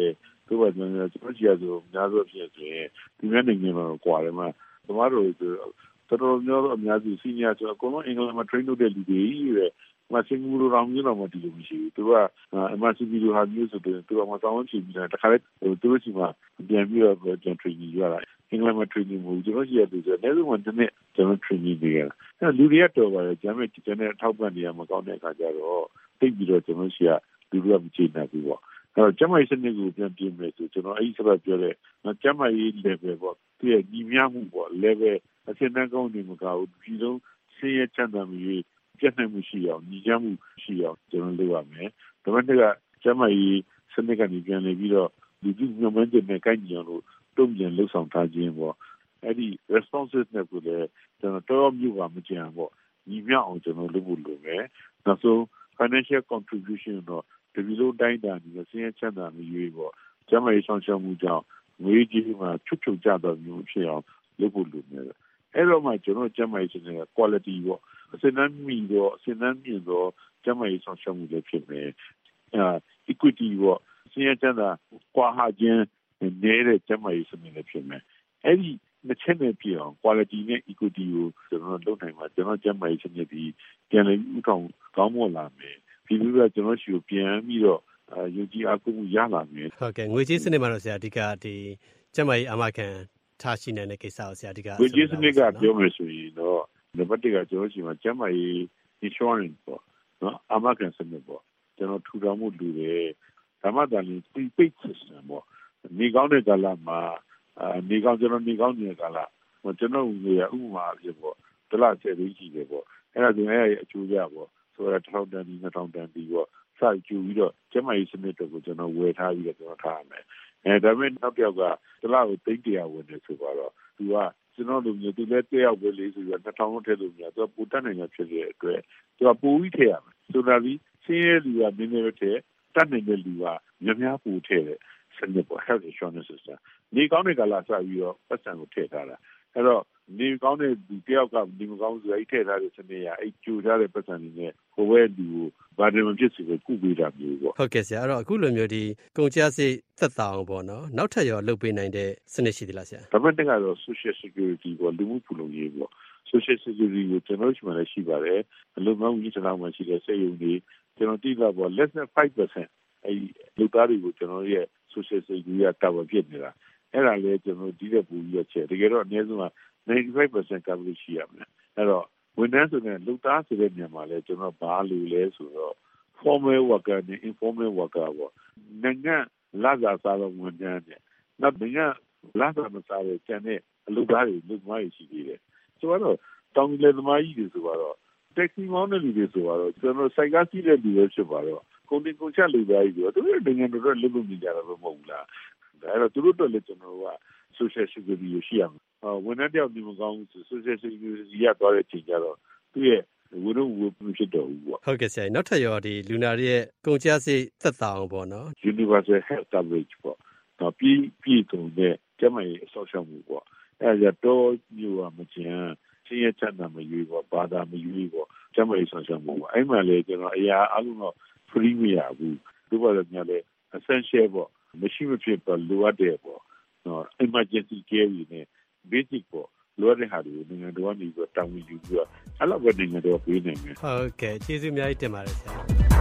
သူကကျွန်တော်ကျွန်တော်ကြီးရဆိုများဆိုဖြစ်ဆိုရင်ဒီနေ့နေနေတော့ကွာတယ်မှာကျမတို့တော်တော်များများအများစုစီနီယာဆိုအကုန်လုံးအင်္ဂလိပ်မှာ train လုပ်တဲ့လူတွေကြီးပဲမစင်ဘူးလို့တော့မျိုးတော့မတည်လို့မရှိဘူးသူကအမစီဘီလိုဟာမျိုးဆိုတော့သူကမတောင်းချင်ပြီးတာတခါလေသူတို့စီမှာပြန်ပြီးတော့ပြန် training ရတာအင်္ဂလိပ်မှာ training မဟုတ်ကျွန်တော်ကြီးရတယ်ဆိုတော့လည်းဝင်တဲ့ကျွန်တော် training တွေရအဲလူတွေကတော့ပါတယ်ကျမ်းမဲ့ကျန်တဲ့အထောက်ပံ့နေရမကောင်းတဲ့အခါကျတော့သိပြီးတော့ကျွန်တော်ရှိရလူတွေကမချနိုင်ဘူးပေါ့အဲကျမ်းမဲ့စနစ်ကိုပြန်ပြင်မယ်ဆိုကျွန်တော်အဲ့ဒီစပတ်ပြောတဲ့ကျမ်းမဲ့ level ပေါ့သူရဲ့ညီမျှမှုပေါ့ level အစင်းတန်းကောင်းနေမှာကောဒီလုံးဆင်းရဲချမ်းသာမျိုးပြည့်နိုင်မှုရှိအောင်ညီကြမှုရှိအောင်ကျွန်တော်လုပ်ရမယ်။ဒါပေမဲ့ကကျမကြီးစနစ်ကနေပြန်နေပြီးတော့ဒီဒီမျိုးမှန်းတဲ့ကိုင်းကြအောင်လို့တုံ့ပြန်လှုပ်ဆောင်ထားခြင်းပေါ့။အဲ့ဒီ responsiveness ကိုလည်းကျွန်တော်တော်မျိုးပါမကြံပေါ့။ညီမျှအောင်ကျွန်တော်လုပ်ဖို့လိုမယ်။နောက်ဆုံး financial contribution တော့ဒီလိုတိုင်းတာနေဆင်းရဲချမ်းသာမျိုးပေါ့။ကျမကြီးဆောင်ရှောက်မှုကြောင့်ငွေကြေးမှာချွတ်ချွတ်ကြတော့မျိုးဖြစ်အောင်လုပ်ဖို့လိုမယ်။အဲ့တော့မှကျွန်တော်ကျမကြီးစနစ်က quality ပေါ့အစနမ်းမီတော့အစနမ်းမြင်တော့ကျမကြီးဆောင်ရှောက်မှုလည်းဖြစ်မယ်အဲ equity ပေါ့စင်ရချမ်းသာကွာဟာခြင်းနေတဲ့ကျမကြီးစနစ်လည်းဖြစ်မယ်အဲ့ဒီနှစ်ချက်နဲ့ပြအောင် quality နဲ့ equity ကိုကျွန်တော်လုပ်နိုင်မှာကျွန်တော်ကျမကြီးစနစ်ဒီပြန်လည်ဥထောင်ကောင်းမွန်လာမယ်ဒီလိုကကျွန်တော်ရှိကိုပြန်ပြီးတော့ယုံကြည်အားကိုးမှုရလာမယ်ဟုတ်ကဲ့ငွေကြေးစနစ်မှာတော့ဆရာအဓိကဒီကျမကြီးအာမခံထားရှိနေတဲ့ကိစ္စကိုဆရာအဓိကငွေကြေးစနစ်ကပြောမယ်ဆိုရင်တော့နံပါတ်တစ်ကကျွန်တော်ရှိမှာကျမကြီး insurance ပေါ့နော်အာမခံစနစ်ပေါ့ကျွန်တော်ထူထောင်မှုလူတွေဒါမှသာလျှင် prepaid system ပေါ့နေကောင်းတဲ့ကာလမှာနေကောင်းကျွန်တော်နေကောင်းတဲ့ကာလကျွန်တော်ငွေရဥပမာဖြစ်ပေါ့ဒလဆယ်သိန်းရှိတယ်ပေါ့အဲ့ဒါဆိုရင်အဲ့အကျိုးရပေါ့ဆိုတော့တစ်ထောင်တန်ဒီနှစ်ထောင်တန်ဒီပေါ့စကြူပြီးတော့ကျမကြီးစနစ်တွေကိုကျွန်တော်ဝယ်ထားပြီးတော့ကျွန်တော်ထားရမယ်အဲဒါပေမဲ့နောက်တစ်ယောက်ကဒလကိုသိန်းတရာဝင်နေဆိုတော့သူကကျွန်တော်တို့မျိုးသူလည်းတက်ရောက်ပဲလေးဆိုတော့နှစ်ထောင်လောက်ထည့်လို့များသူကပူတက်နိုင်ရဖြစ်တဲ့အတွက်သူကပူပြီးထည့်ရမယ်ဆိုတာပြီးဆင်းရဲလူကနည်းနည်းပဲထည့်တက်နိုင်တဲ့လူကများများပူထည့်တဲ့စနစ်ပေါ် health insurance system နေကောင်းတဲ့ကာလစပြီးတော့ပတ်စံကိုထည့်ထားတာအဲ့တော့နေကောင်းတဲ့ဒီတယောက်ကနေမကောင်းဆိုအဲ့ထည့်ထားတဲ့စနစ်ရအဲ့ကြိုထားတဲ့ပတ်စံတွေနဲ့ဟိုဘက်လူကိုဘာတွေမှဖြစ်စီကိုကုပေးတာမျိုးပေါ့ဟုတ်ကဲ့ဆရာအဲ့တော့အခုလိုမျိုးဒီကုန်ကျစရိတ်သက်သာအောင်ပေါ့နော်နောက်ထပ်ရောလုပ်ပေးနိုင်တဲ့စနစ်ရှိသလားဆရာဒါပေမဲ့တကတော့ social security ပေါ့လူမှုဖူလုံရေးပေါ့ social security ကိုကျွန်တော်တို့မှလည်းရှိပါတယ်အလုံးစုံကြီးကျွန်တော်မှရှိတဲ့စေယုံတွေကျွန်တော်တိကျပေါ့ less than five percent အဲ့လူသားတွေကိုကျွန်တော်ရဲ့ social security ကတာဝန်ဖြစ်နေတာအဲ့ဒါလည်းကျွန်တော်ဒီတဲ့ပူပြီးချက်တကယ်တော့အနည်းဆုံးကninety-five percent coverage ရှိရမယ်အဲ့တော့ဝန်ထမ်းဆိုတဲ့လူသားဆိုတဲ့နေရာမှာလည်းကျွန်တော်ဘာလို့လဲဆိုတော့ formal worker နဲ့ informal worker ပေါ့နိုင်ငံလာစားစားတော့ဝန်ထမ်းနဲ့နောက်နိုင်ငံလာစားမစားတဲ့ကျန်တဲ့အလုပ်သားတွေလူသမားတွေရှိသေးတယ်ဆိုတော့တောင်လေသမားကြီးတွေဆိုတော့ taxi မောင်းတဲ့လူတွေဆိုတော့ကျွန်တော်စိုက်ကားစီးတဲ့လူတွေဖြစ်ပါတော့ကုန်တင်ကုန်ချလူသားကြီးတွေသူတို့နိုင်ငံတော်တော်လုပ်လို့နေကြတာမဟုတ်ဘူးလားဒါတော့သူတို့တော့လည်းကျွန်တော်က social security ရှိရမယ်ဝန်ထမ်းတယောက်ဒီမကောင်းဘူး social security ရသွားတဲ့ချိန်ကျတော့သူ့ရဲ့ဝိရုဝိပုဖြစ်တော့ဘူးပေါ့ဟုတ်ကဲ့ဆရာနောက်ထပ်ရောဒီလူနာတွေရဲ့ကုန်ကျစရိတ်သက်သာအောင်ပေါ့နော် universal health coverage ပေါ့တော့ပြီးပြီးတုံးတဲ့ကျန်းမာရေးအဆောက်အအုံမှုပေါ့အဲဒါတော့မျိုးကမကျန်ချင်းရချမ်းသာမရွေးပေါ့ဘာသာမရွေးပေါ့ကျန်းမာရေးဆောက်ရှောက်မှုပေါ့အဲ့မှာလေကျွန်တော်အရာအလုံးတော့ free မရဘူးဒီပေါ်လည်းများလေ essential ပေါ့မရှိမဖြစ်ပေါ့လိုအပ်တယ်ပေါ့နော် emergency care တွေနဲ့ basic ပေါ့လိုတဲ့ဟာတွေကိုနိုင်ငံတော်ကနေပြီးတောင်းယူပြီးတော့အဲ့လိုပဲနိုင်ငံတော်ပေးနိုင်မယ်ဟုတ်ကဲ့ကျေးဇူးအများကြီးတင်ပါတယ်ဆရာ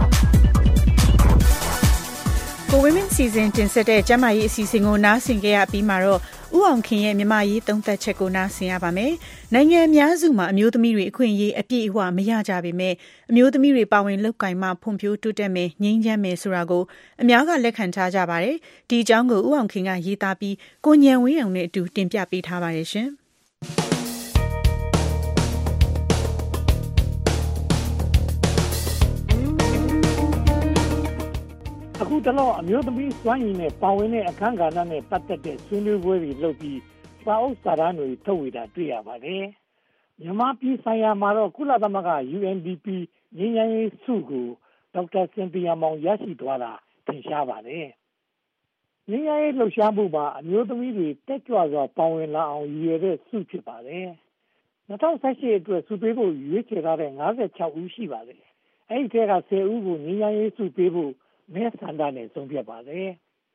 ကိုဝင်းမင်းစီစဉ်တင်ဆက်တဲ့ကျမကြီးအစီအစဉ်ကိုနားဆင်ကြရပြီးမှတော့ဥအောင်ခင်ရဲ့မြမကြီးသုံးသက်ချက်ကိုနားဆင်ရပါမယ်။နိုင်ငံအများစုမှာအမျိုးသမီးတွေအခွင့်အရေးအပြည့်အဝမရကြပေမဲ့အမျိုးသမီးတွေပါဝင်လုပ်ကိုင်မှဖွံ့ဖြိုးတိုးတက်မယ်ငြိမ်းချမ်းမယ်ဆိုတာကိုအများကလက်ခံထားကြပါတယ်။ဒီအကြောင်းကိုဥအောင်ခင်ကရေးသားပြီးကိုညံဝင်းအောင်နဲ့အတူတင်ပြပေးထားပါတယ်ရှင်။အခုတလောအမျိုးသမီးစွမ်းရည်နဲ့ပါဝင်တဲ့အခန်းကဏ္ဍနဲ့ပတ်သက်တဲ့ဆွေးနွေးပွဲတွေလုပ်ပြီးစာအုပ်စာတမ်းတွေထုတ်ဝေတာတွေ့ရပါတယ်။မြန်မာပြည်ဆိုင်ရာမှာတော့ကုလသမဂ္ဂ U N D P ငြိမ်းချမ်းရေးဆုကိုဒေါက်တာစင်တီယာမောင်ရရှိသွားတာထင်ရှားပါတယ်။ငြိမ်းချမ်းရေးလှုပ်ရှားမှုမှာအမျိုးသမီးတွေတက်ကြွစွာပါဝင်လာအောင်ရည်ရွယ်တဲ့ဆုဖြစ်ပါတယ်။၂၀၁၈အတွက်ဆုပေးဖို့ရွေးချယ်ထားတဲ့၅၆ဦးရှိပါတယ်။အဲဒီထဲက၁၀ဦးကိုငြိမ်းချမ်းရေးဆုပေးဖို့မဲဆန္ဒနဲ့ဆုံးဖြတ်ပါတယ်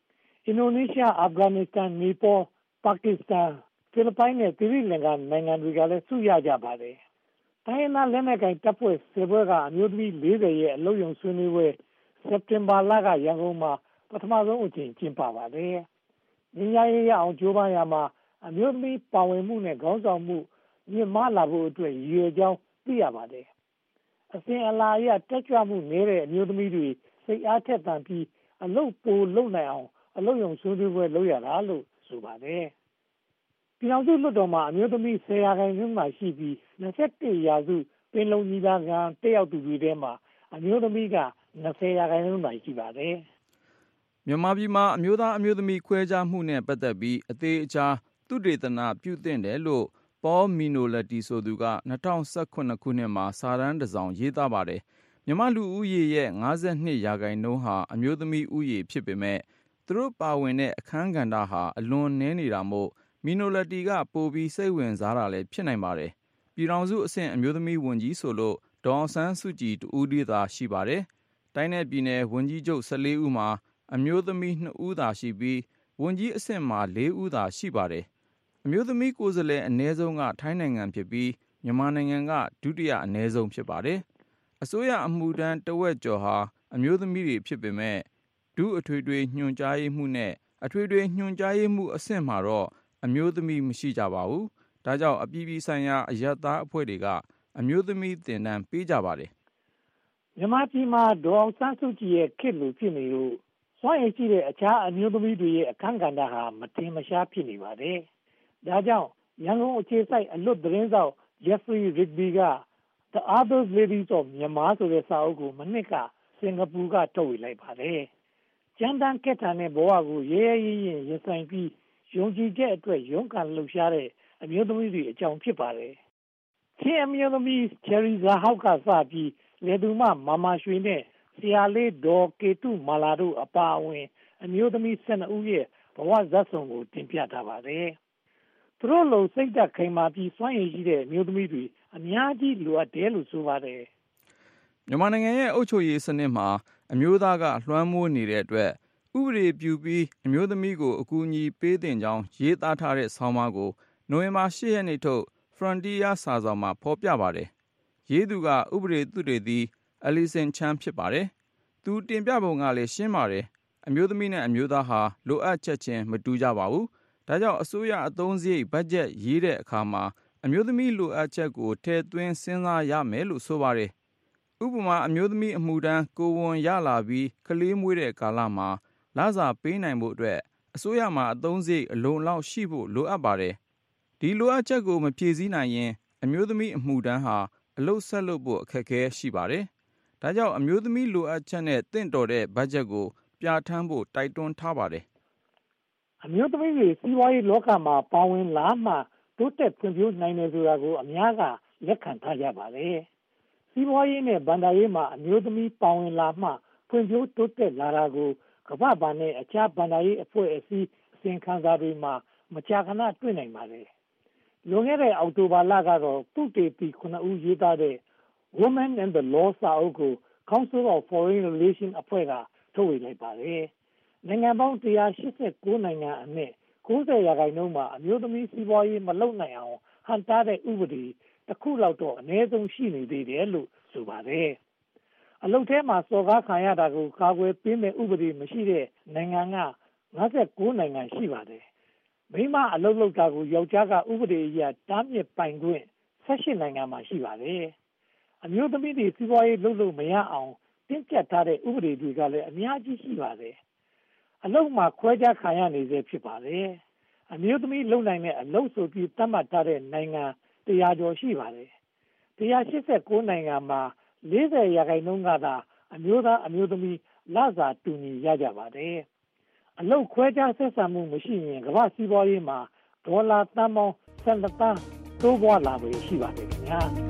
အင်ဒိုနီးရှားအာဖဂန်နစ္စတန်နီပေါပါကစ္စတန်ဖိလစ်ပိုင်နဲ့သီရိလင်္ကာနိုင်ငံတွေကလည်းစုရကြပါတယ်။တိုင်းရင်းသားလက်နက်ကိုင်တပ်ဖွဲ့ဆယ်ဖွဲ့ကအမျိုးသမီးလေးဆယ်ရဲ့အလုပ်ရုံဆွေးနွေးပွဲစက်တင်ဘာလကရန်ကုန်မှာပထမဆုံးအကြိမ်ကျင်းပပါတယ်။ညီညာရေးရအောင်ကြိုးပမ်းရမှာအမျိုးသမီးပါဝင်မှုနဲ့ခေါင်းဆောင်မှုမြင့်မားလာဖို့အတွက်ရည်ရွယ်ကြောင်းသိရပါတယ်။အစဉ်အလာအရတက်ကြွမှုနည်းတဲ့အမျိုးသမီးတွေစိတ်အားထက်သန်ပြီးအလုပ်ပိုလုပ်နိုင်အောင်အလုပ်ရုံဆွေးနွေးပွဲလုပ်ရတာလို့ဆိုပါတယ်။ပြည်အောင်စုလွှတ်တော်မှာအမျိုးသမီးဆယ်ရာခိုင်နှုန်းမှရှိပြီးနှစ်ဆယ့်တစ်ရာစုပင်လုံညီလာခံတက်ရောက်သူတွေထဲမှာအမျိုးသမီးကနှစ်ဆယ်ရာခိုင်နှုန်းမှရှိပါတယ်။မြန်မာပြည်မှာအမျိုးသားအမျိုးသမီးခွဲခြားမှုနဲ့ပတ်သက်ပြီးအသေးအချာသုတေသနပြုသင့်တယ်လို့Paul Minoletti ဆိုသူက၂၀၁၇ခုနှစ်မှာစာတမ်းတစ်စောင်ရေးသားပါတယ်။မြန်မာလူဦးရေရဲ့၅၂ရာခိုင်နှုန်းဟာအမျိုးသမီးဦးရေဖြစ်ပေမဲ့သူတို့ပါဝင်တဲ့အခန်းကဏ္ဍဟာအလွန်နည်းနေတာမို့Minoletti ကပိုပြီးစိတ်ဝင်စားတာလည်းဖြစ်နိုင်ပါတယ်။ပြည်ထောင်စုအဆင့်အမျိုးသမီးဝန်ကြီးဆိုလို့ဒေါ်အောင်ဆန်းစုကြည်တဦးတည်းသာရှိပါတယ်။တိုင်းနဲ့ပြည်နယ်ဝန်ကြီးချုပ်၁၄ဦးမှာအမျိုးသမီးနှစ်ဦးသာရှိပြီးဝန်ကြီးအဆင့်မှာလေးဦးသာရှိပါတယ်။အမျိုးသမီးကိုယ်စားလှယ်အနည်းဆုံးကထိုင်းနိုင်ငံဖြစ်ပြီးမြန်မာနိုင်ငံကဒုတိယအနည်းဆုံးဖြစ်ပါတယ်။အစိုးရအမှုထမ်းတဝက်ကျော်ဟာအမျိုးသမီးတွေဖြစ်ပေမဲ့ဒုအထွေထွေညွှန်ကြားရေးမှုနဲ့အထွေထွေညွှန်ကြားရေးမှုအဆင့်မှာတော့အမျိုးသမီးမရှိကြပါဘူး။ဒါကြောင့်အပြည်ပြည်ဆိုင်ရာအရပ်သားအဖွဲ့တွေကအမျိုးသမီးသင်တန်းပေးကြပါတယ်။မြန်မာပြည်မှာဒေါ်အောင်ဆန်းစုကြည်ရဲ့ခေတ်လိုဖြစ်နေလို့စွမ်းရည်ရှိတဲ့အခြားအမျိုးသမီးတွေရဲ့အခန်းကဏ္ဍဟာမတင်မရှားဖြစ်နေပါတယ်။ဒါကြောင့်ရန်ကုန်အခြေစိုက်အလွတ်သတင်းဆောက် Jeffrey Rigby က The Other Ladies of Myanmar ဆိုတဲ့စာအုပ်ကိုမနှစ်ကစင်ကာပူကထုတ်ဝေလိုက်ပါတယ်။ကျန်းတန်းကက်ထာနဲ့ဘဝကိုရဲရဲရင့်ရင့်ရင်ဆိုင်ပြီးယုံကြည်ချက်အတွက်ရုန်းကန်လှုပ်ရှားတဲ့အမျိုးသမီးတွေအကြောင်းဖြစ်ပါတယ်။ချင်းအမျိုးသမီး Cherry Zahau ကစပြီးလေသူမမာမာရွှေနဲ့ဆရာလေးဒေါ်ကေတုမာလာတို့အပါအဝင်အမျိုးသမီး၁၂ဦးရဲ့ဘဝဇာတ်ဆောင်ကိုတင်ပြထားပါတယ်။သူတို့လိုစိတ်ဓာတ်ခိုင်မာပြီးစွမ်းရည်ရှိတဲ့အမျိုးသမီးတွေအများကြီးလိုအပ်တယ်လို့ဆိုပါတယ်။မြန်မာနိုင်ငံရဲ့အုပ်ချုပ်ရေးစနစ်မှာအမျိုးသားကလွှမ်းမိုးနေတဲ့အတွက်ဥပဒေပြုပြီးအမျိုးသမီးကိုအကူအညီပေးတင်ကြောင်းရေးသားထားတဲ့ဆောင်းပါးကိုနိုဝင်ဘာ၈ရက်နေ့ထုတ် Frontier စာစောင်မှာဖော်ပြပါတယ်။ရေးသူကဥပဒေသုတေသီ Alison Chan ဖြစ်ပါတယ်။သူတင်ပြပုံကလည်းရှင်းပါတယ်။အမျိုးသမီးနဲ့အမျိုးသားဟာလိုအပ်ချက်ချင်းမတူကြပါဘူး။ဒါကြောင့်အစိုးရအသုံးစရိတ်ဘတ်ဂျက်ရေးတဲ့အခါမှာအမျိုးသမီးလိုအပ်ချက်ကိုထည့်သွင်းစဉ်းစားရမယ်လို့ဆိုပါတယ်။ဥပမာအမျိုးသမီးအမှုထမ်းကိုဝန်ရလာပြီးကလေးမွေးတဲ့ကာလမှာလစာပေးနိုင်ဖို့အတွက်အစိုးရမှာအသုံးစရိတ်အလုံလောက်ရှိဖို့လိုအပ်ပါတယ်။ဒီလိုအပ်ချက်ကိုမဖြည့်ဆည်းနိုင်ရင်အမျိုးသမီးအမှုထမ်းဟာအလုပ်ဆက်လုပ်ဖို့အခက်အခဲရှိပါတယ်။ဒါကြောင့်အမျိုးသမီးလိုအပ်ချက်နဲ့တင့်တော်တဲ့ဘတ်ဂျက်ကိုပြဋ္ဌာန်းဖို့တိုက်တွန်းထားပါတယ်။အမျိုးသမီးတွေစီးပွားရေးလောကမှာပါဝင်လာမှတိုးတက်ဖွံ့ဖြိုးနိုင်တယ်ဆိုတာကိုအများကလက်ခံထားကြပါတယ်။စီးပွားရေးနဲ့ဗန္ဒာရေးမှာအမျိုးသမီးပါဝင်လာမှဖွံ့ဖြိုးတိုးတက်လာတာကိုကမ္ဘာ့ဘဏ်နဲ့အခြားဗန္ဒာရေးအဖွဲ့အစည်းအစီရင်ခံစာတွေမှာမကြာခဏတွေ့နိုင်ပါတယ်။လွန်ခဲ့တဲ့အောက်တိုဘာလကတော့သုတေသီခုနှစ်ဦးရေးသားတဲ့ Women and the Law စာအုပ်ကို Council of Foreign Relations အဖွဲ့ကထုတ်ဝေလိုက်ပါတယ်။နိုင်ငံပေါင်း၁၈၉နိုင်ငံအနက်၉၀ရာခိုင်နှုန်းမှာအမျိုးသမီးစီးပွားရေးမလုပ်နိုင်အောင်ဟန့်တားတဲ့ဥပဒေတစ်ခုလောက်တော့အနည်းဆုံးရှိနေသေးတယ်လို့ဆိုပါတယ်။အလုပ်ထဲမှာစော်ကားခံရတာကိုကာကွယ်ပေးမဲ့ဥပဒေမရှိတဲ့နိုင်ငံက၅၉နိုင်ငံရှိပါတယ်။မိန်းမအလုပ်လုပ်တာကိုယောက်ျားကဥပဒေအရတားမြစ်ပိုင်ခွင့်၁၈နိုင်ငံမှာရှိပါတယ်။အမျိုးသမီးတွေစီးပွားရေးလုပ်လို့မရအောင်တင်းကျပ်ထားတဲ့ဥပဒေတွေကလည်းအများကြီးရှိပါတယ်။အလုပ်မှာခွဲခြားခံရနေစေဖြစ်ပါတယ်။အမျိုးသမီးလုပ်နိုင်တဲ့အလုပ်ဆိုပြီးသတ်မှတ်ထားတဲ့နိုင်ငံတရာကျော်ရှိပါတယ်။၁၈၉နိုင်ငံမှာ၄၀ရာခိုင်နှုန်းကသာအမျိုးသားအမျိုးသမီးလစာတူညီရကြပါတယ်။အလုပ်ခွဲခြားဆက်ဆံမှုမရှိရင်ကမ္ဘာစီးပွားရေးမှာဒေါ်လာသန်းပေါင်း၁၂သန်းတိုးပွားလာပဲရှိပါတယ်ခင်ဗျာ။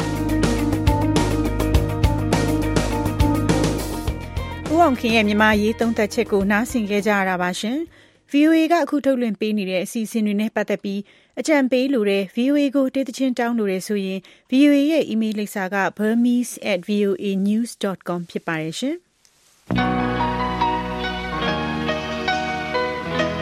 ဦးအောင်ခင်ရဲ့မြန်မာရေးသုံးသပ်ချက်ကိုနားဆင်ကြကြရတာပါရှင်။ဗီအိုအေကအခုထုတ်လွှင့်ပေးနေတဲ့အစီအစဉ်တွေနဲ့ပတ်သက်ပြီးအကြံပေးလိုတဲ့ ဗီအိုအေ ကိုတေးသချင်းတောင်းလိုတဲ့ဆိုရင် ဗီအိုအေ ရဲ့ email လိပ်စာက burmese at voa news dot com ဖြစ်ပါတယ်ရှင်။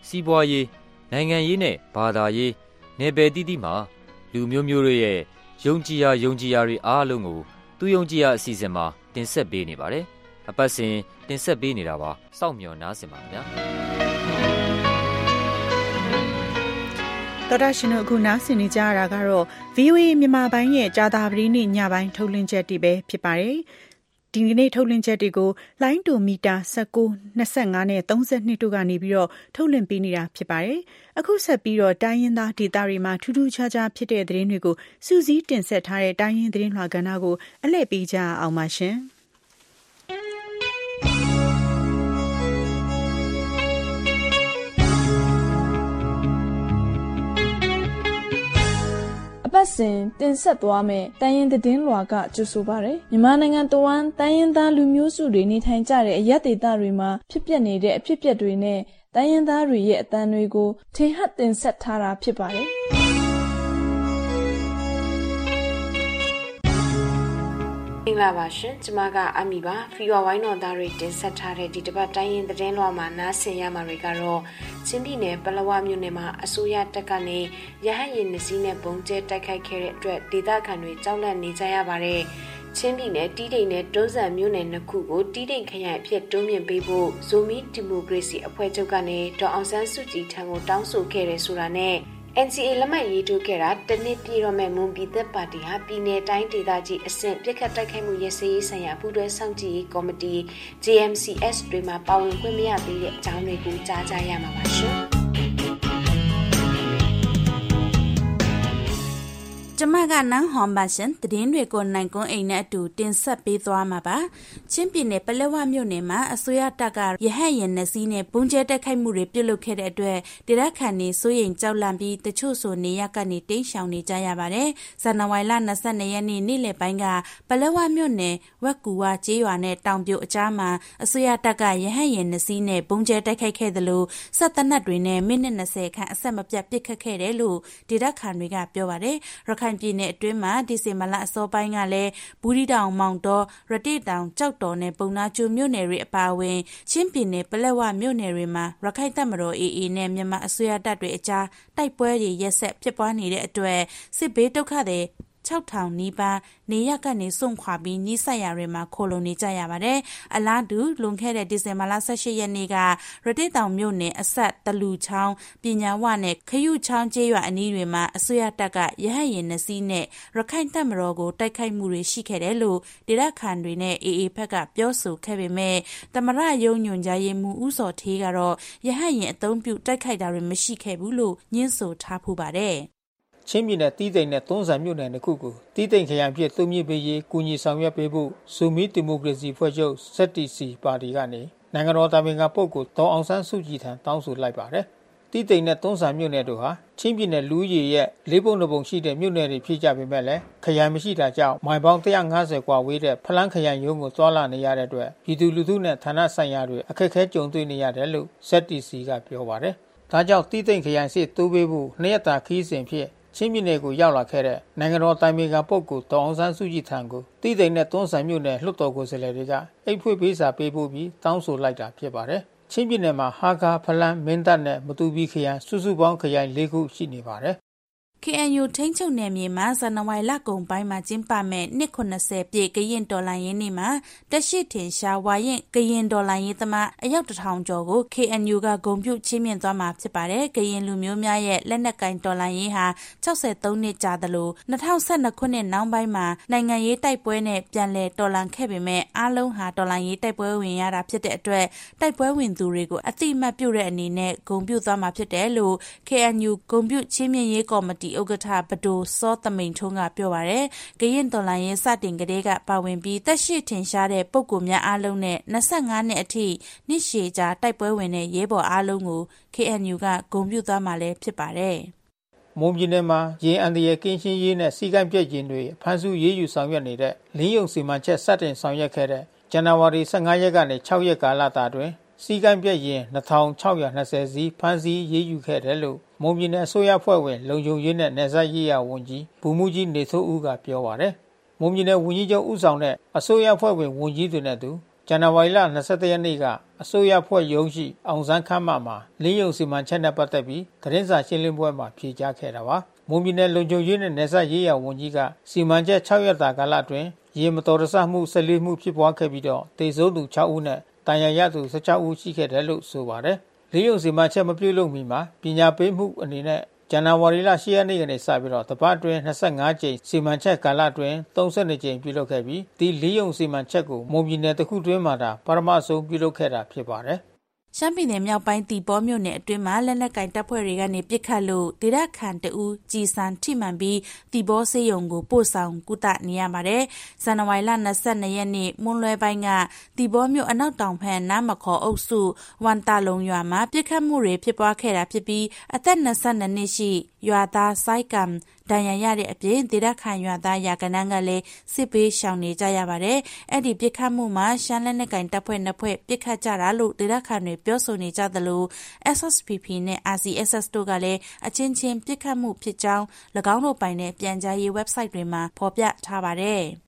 စီးပွားရေးနိုင်ငံရေးနဲ့ဘာသာရေးနယ်ပယ်တည်တည်မှာလူမျိုးမျိုးတွေရဲ့ယုံကြည်ရာယုံကြည်ရာတွေအားလုံးကိုသူယုံကြည်ရာအစီအစဉ်မှာတင်ဆက်ပေးနေပါတယ်အပတ်စဉ်တင်ဆက်ပေးနေတာပါစောင့်မျှော်နားဆင်ပါခင်ဗျာတော်တာရှင်တို့အခုနားဆင်နေကြရတာကတော့ ဗွီအိုအေ မြန်မာပိုင်းရဲ့ကြာသပတေးနေ့ညပိုင်းထုတ်လွှင့်ချက်တွေပဲဖြစ်ပါတယ်ဒီနေ့ထုတ်လွှင့်ချက်တွေကိုလိုင်းတိုမီတာ၁၉ ၂၅နဲ့၃၂တို့ကနေပြီးတော့ထုတ်လွှင့်ပေးနေတာဖြစ်ပါတယ်အခုဆက်ပြီးတော့တိုင်းရင်းသားဒေသတွေမှာထူးထူးခြားခြားဖြစ်တဲ့သတင်းတွေကိုစူးစီးတင်ဆက်ထားတဲ့တိုင်းရင်းသတင်းလွှာကဏ္ဍကိုအလှည့်ပေးကြအောင်ပါရှင်ပတ်စဉ်တင်ဆက်သွားမယ်တိုင်းရင်းသတင်းလွှာကကြိုဆိုပါရယ်မြန်မာနိုင်ငံတဝန်းတိုင်းရင်းသားလူမျိုးစုတွေနေထိုင်ကြတဲ့အရပ်ဒေသတွေမှာဖြစ်ပျက်နေတဲ့အဖြစ်အပျက်တွေနဲ့တိုင်းရင်းသားတွေရဲ့အသံတွေကိုထင်ဟပ်တင်ဆက်ထားတာဖြစ်ပါတယ်မင်္ဂလာပါရှင်ကျမကအမီပါဖီဝါဝိုင်းတော်သားတွေတင်ဆက်ထားတဲ့ဒီတစ်ပတ်တိုင်းရင်းသတင်းလွှာမှာနားဆင်ရမှာတွေကတော့ချင်းပြည်နယ်ပလောဝမြို့နယ်မှာအစိုးရတပ်ကနေရဟတ်ယာဉ်နှစ်စီးနဲ့ပုံကျဲတိုက်ခိုက်ခဲ့တဲ့အတွက်ဒေသခံတွေကြောက်လန့်နေကြရပါတယ်ချင်းပြည်နယ်တီးတိန်နဲ့တွန်းဆန်မြို့နယ်နှစ်ခုကိုတီးတိန်ခရိုင်အဖြစ်တွန်းမြင့်ပေးဖို့ဇိုမီဒီမိုကရေစီအဖွဲ့ချုပ်ကနေဒေါ်အောင်ဆန်းစုကြည်ထံကိုတောင်းဆိုခဲ့တယ်ဆိုတာနဲ့ အန် စီ အေ လက်မှတ်ရေးထိုးခဲ့တာတနစ်ပြည်တော်မဲ့မွန်ပြည်သက်ပါတီဟာပြည်내တိုင်းဒေသကြီးအဆင့်ပြစ်ခတ်တိုက်ခိုက်မှုရစရေးဆိုင်ရာပူးတွဲစောင့်ကြည့်ရေးကော်မတီ ဂျေ အမ် စီ အက်စ် တွေမှာပါဝင်ခွင့်မရသေးတဲ့အကြောင်းတွေကိုကြားကြရမှာပါရှင်ကျမကနန်းဟွန်ပါရှင်သတင်းတွေကိုနိုင်ကွန်းအိမ်နဲ့အတူတင်ဆက်ပေးသွားမှာပါချင်းပြည်နယ်ပလက်ဝမြို့နယ်မှာအစိုးရတပ်ကရဟတ်ယာဉ်နှစ်စီးနဲ့ပုံကျဲတိုက်ခိုက်မှုတွေပြုလုပ်ခဲ့တဲ့အတွက်ဒေသခံတွေစိုးရိမ်ကြောက်လန့်ပြီးတချို့ဆိုနေရကနေတိမ်းရှောင်နေကြရပါတယ်ဇန်နဝါရီလ၂၂ရက်နေ့နေ့လယ်ပိုင်းကပလက်ဝမြို့နယ်ဝက်ကူဝကျေးရွာနဲ့တောင်ပြိုအကြားမှာအစိုးရတပ်ကရဟတ်ယာဉ်နှစ်စီးနဲ့ပုံကျဲတိုက်ခိုက်ခဲ့သလိုစက်တနက်တွေနဲ့မိနစ်၂၀ခန့်အဆက်မပြတ်ပစ်ခတ်ခဲ့တယ်လို့ဒေသခံတွေကပြောပါတယ်ရခိုင်ပြည်နယ်အတွင်းမှာဒီဇင်ဘာလအစောပိုင်းကလည်းဘူးဒီတောင်မောင်တော်ရတိတောင်ကြောက်တော်နဲ့ပုံနာကျူမြို့နယ်တွေအပါအဝင်ချင်းပြည်နယ်ပလက်ဝမြို့နယ်တွေမှာရခိုင်တပ်မတော် အေအေ နဲ့မြန်မာအစိုးရတပ်တွေအကြားတိုက်ပွဲတွေရက်ဆက်ဖြစ်ပွားနေတဲ့အတွက်စစ်ဘေးဒုက္ခတွေ၆ထောင်နီးပါးနေရကနေစွန့်ခွာပြီးနီးစပ်ရာတွေမှာခိုလုံနေကြရပါတယ်။အလားတူလွန်ခဲ့တဲ့ဒီဇင်ဘာလ၁၈ရက်နေ့ကရတိတောင်မြို့နယ်အဆက်တလူချောင်းပညာဝနဲ့ခရုချောင်းကျေးရွာအနီးတွေမှာအစိုးရတပ်ကရဟတ်ယာဉ်နှစ်စီးနဲ့ရခိုင်တပ်မတော်ကိုတိုက်ခိုက်မှုတွေရှိခဲ့တယ်လို့ဒေသခံတွေနဲ့ အေအေ ဘက်ကပြောဆိုခဲ့ပေမဲ့သမရယုံညွန်ကြားရေးမှူးဦးစောထေးကတော့ရဟတ်ယာဉ်အသုံးပြုတိုက်ခိုက်တာတွေမရှိခဲ့ဘူးလို့ညှင်းဆိုထားဖူးပါတယ်။ချင်းပြည်နယ်တီးတိန်နဲ့တွန်းဆန်မြို့နယ်တစ်ခုကိုတီးတိန်ခရိုင်ဖြစ်သုံးမြင့်ပေးရေးကူညီဆောင်ရွက်ပေးဖို့ဇူမီဒီမိုကရေစီဖွဲ့ချုပ် ဇက် တီ စီ ပါတီကနေနိုင်ငံတော်တာဝန်ခံပုဂ္ဂိုလ်ဒေါ်အောင်ဆန်းစုကြည်ထံတောင်းဆိုလိုက်ပါတယ်။တီးတိန်နဲ့တွန်းဆန်မြို့နယ်တို့ဟာချင်းပြည်နယ်လူဦးရေရဲ့လေးပုံတစ်ပုံရှိတဲ့မြို့နယ်တွေဖြစ်ကြပေမဲ့လည်းခရိုင်မရှိတာကြောင့်မိုင်ပေါင်း၁၅၀กว่าဝေးတဲ့ဖလန်းခရိုင်ရုံးကိုသွားလာနေရတဲ့အတွက်ပြည်သူလူထုနဲ့ဌာနဆိုင်ရာတွေအခက်အခဲကြုံတွေ့နေရတယ်လို့ ဇက် တီ စီ ကပြောပါတယ်။ဒါကြောင့်တီးတိန်ခရိုင်စစ်တိုးပေးဖို့နှစ်ရက်တာခီးစဉ်ဖြစ်ချင်းပြည်နယ်ကိုရောက်လာခဲ့တဲ့နိုင်ငံတော်တိုင်ပင်ခံပုဂ္ဂိုလ်ဒေါ်အောင်ဆန်းစုကြည်ထံကိုတီးတိန်နဲ့တွန်းဆန်မြို့နယ်လွှတ်တော်ကိုယ်စားလှယ်တွေကအိတ်ဖွင့်ပေးစာပေးပို့ပြီးတောင်းဆိုလိုက်တာဖြစ်ပါတယ်။ချင်းပြည်နယ်မှာဟာကာဖလန်းမင်းတပ်နဲ့မတူပီခရိုင်စုစုပေါင်းခရိုင်၄ခုရှိနေပါတယ်။ကေ အန် ယူ ထိန်းချုပ်နယ်မြေမှာဇန်နဝါရီလကုန်ပိုင်းမှာကျင်းပမဲ့နှစ်၇၀ပြည့်ကရင်တော်လှန်ရေးနေ့မှာတက်ရှိထင်ရှားဝါရင်ကရင်တော်လှန်ရေးသမားအယောက်တစ်ထောင်ကျော်ကို ကေ အန် ယူ ကဂုဏ်ပြုချီးမြှင့်သွားမှာဖြစ်ပါတယ်။ကရင်လူမျိုးများရဲ့လက်နက်ကင်တော်လှန်ရေးဟာ၆၃နှစ်ကြာသလို၂၀၁၂ခုနှစ်နောက်ပိုင်းမှာနိုင်ငံရေးတိုက်ပွဲနဲ့ပြန်လည်တော်လှန်ခဲ့ပေမဲ့အားလုံးဟာတော်လှန်ရေးတိုက်ပွဲဝင်ရတာဖြစ်တဲ့အတွက်တိုက်ပွဲဝင်သူတွေကိုအတိအမှတ်ပြုတဲ့အနေနဲ့ဂုဏ်ပြုသွားမှာဖြစ်တယ်လို့ ကေ အန် ယူ ဂုဏ်ပြုချီးမြှင့်ရေးကော်မတီဥက္ကဋ္ဌဘဒိုစောသမိန်ထုံးကပြောပါတယ်။ကရင်တော်လှန်ရေးစတင်ကတည်းကပါဝင်ပြီးတက်ရှိထင်ရှားတဲ့ပုဂ္ဂိုလ်များအားလုံးနဲ့၂၅နှစ်အထိနှစ်ရှည်ကြာတိုက်ပွဲဝင်တဲ့ရဲဘော်အားလုံးကို ကေ အန် ယူ ကဂုဏ်ပြုသွားမှာလည်းဖြစ်ပါတယ်။မွန်ပြည်နယ်မှာရင်းအန်တရကင်းရှင်းရေးနဲ့စီကံပြည့်ခြင်းတွေဖမ်းဆီးရေးယူဆောင်ရွက်နေတဲ့လင်းယုံစီမံချက်စတင်ဆောင်ရွက်ခဲ့တဲ့ဇန်နဝါရီ၁၅ရက်ကနေ၆ရက်ကာလတာတွင်စီကံပြည့်ရင်၂၆၂၀စီဖမ်းဆီးရေးယူခဲ့တယ်လို့မွန်ပြည်နယ်အစိုးရဖွဲ့ဝင်လုံခြုံရေးနဲ့နယ်စပ်ရေးရာဝန်ကြီးဗိုလ်မှူးကြီးနေသိုးဦးကပြောပါတယ်။မွန်ပြည်နယ်ဝန်ကြီးချုပ်ဦးဆောင်တဲ့အစိုးရဖွဲ့ဝင်ဝန်ကြီးတွေနဲ့တူဇန်နဝါရီလ၂၁ရက်နေ့ကအစိုးရဖွဲ့ရုံးရှိအောင်ဆန်းခမ်းမမှာလင်းယုံစီမံချက်နဲ့ပတ်သက်ပြီးသတင်းစာရှင်းလင်းပွဲမှာဖြေကြားခဲ့တာပါမွန်ပြည်နယ်လုံခြုံရေးနဲ့နယ်စပ်ရေးရာဝန်ကြီးကစီမံချက်၆ရက်တာကာလအတွင်းရေမတော်တဆမှု၁၄မှုဖြစ်ပွားခဲ့ပြီးတော့တေဆုံးသူ၆ဦးနဲ့တန်ရာရသူ၁၆ဦးရှိခဲ့တယ်လို့ဆိုပါတယ်လင်းယုံစီမံချက်မပြုလုပ်မီမှာပညာပေးမှုအနေနဲ့ဇန်နဝါရီလ၈ရက်နေ့ကနေစပြီးတော့တပတ်အတွင်း၂၅ကြိမ်စီမံချက်ကာလအတွင်း၃၂ကြိမ်ပြုလုပ်ခဲ့ပြီးဒီလင်းယုံစီမံချက်ကိုမွန်ပြည်နယ်တစ်ခုတွင်းမှာဒါပထမဆုံးပြုလုပ်ခဲ့တာဖြစ်ပါတယ်ရှမ်းပြည်နယ်မြောက်ပိုင်းတီဘောမြို့နယ်အတွင်းမှာလက်နက်ကင်တပ်ဖွဲ့တွေကနေပစ်ခတ်လို့ဒေသခံတအူးကြည်စံထိမှန်ပြီးတီဘောစေယုံကိုပို့ဆောင်ကုသနေရပါတယ်။ဇန်နဝါရီလ၂၂ရက်နေ့မွန်းလွဲပိုင်းကတီဘောမြို့အနောက်တောင်ဖက်နားမခေါ်အုပ်စုဝန်တာလုံရွာမှာပစ်ခတ်မှုတွေဖြစ်ပွားခဲ့တာဖြစ်ပြီးအသက်၂၂နှစ်ရှိရွာသားစိုက်ကံဒဏ်ရာရတဲ့အပြင်ဒေသခံရွာသားရာကနန်းကလည်းစစ်ပေးရှောင်နေကြရပါတယ်။အဲ့ဒီပစ်ခတ်မှုမှာရှမ်းလက်နက်ကင်တပ်ဖွဲ့နှစ်ဖွဲ့ပစ်ခတ်ကြတာလို့ဒေသခံတွေပြောဆိုနေကြသလို S S P P နဲ့ R C S S တို့ကလည်းအချင်းချင်းပစ်ခတ်မှုဖြစ်ကြောင်း၎င်းတို့ပိုင်တဲ့ပြန်ကြားရေး website တွေမှာဖော်ပြထားပါတယ်။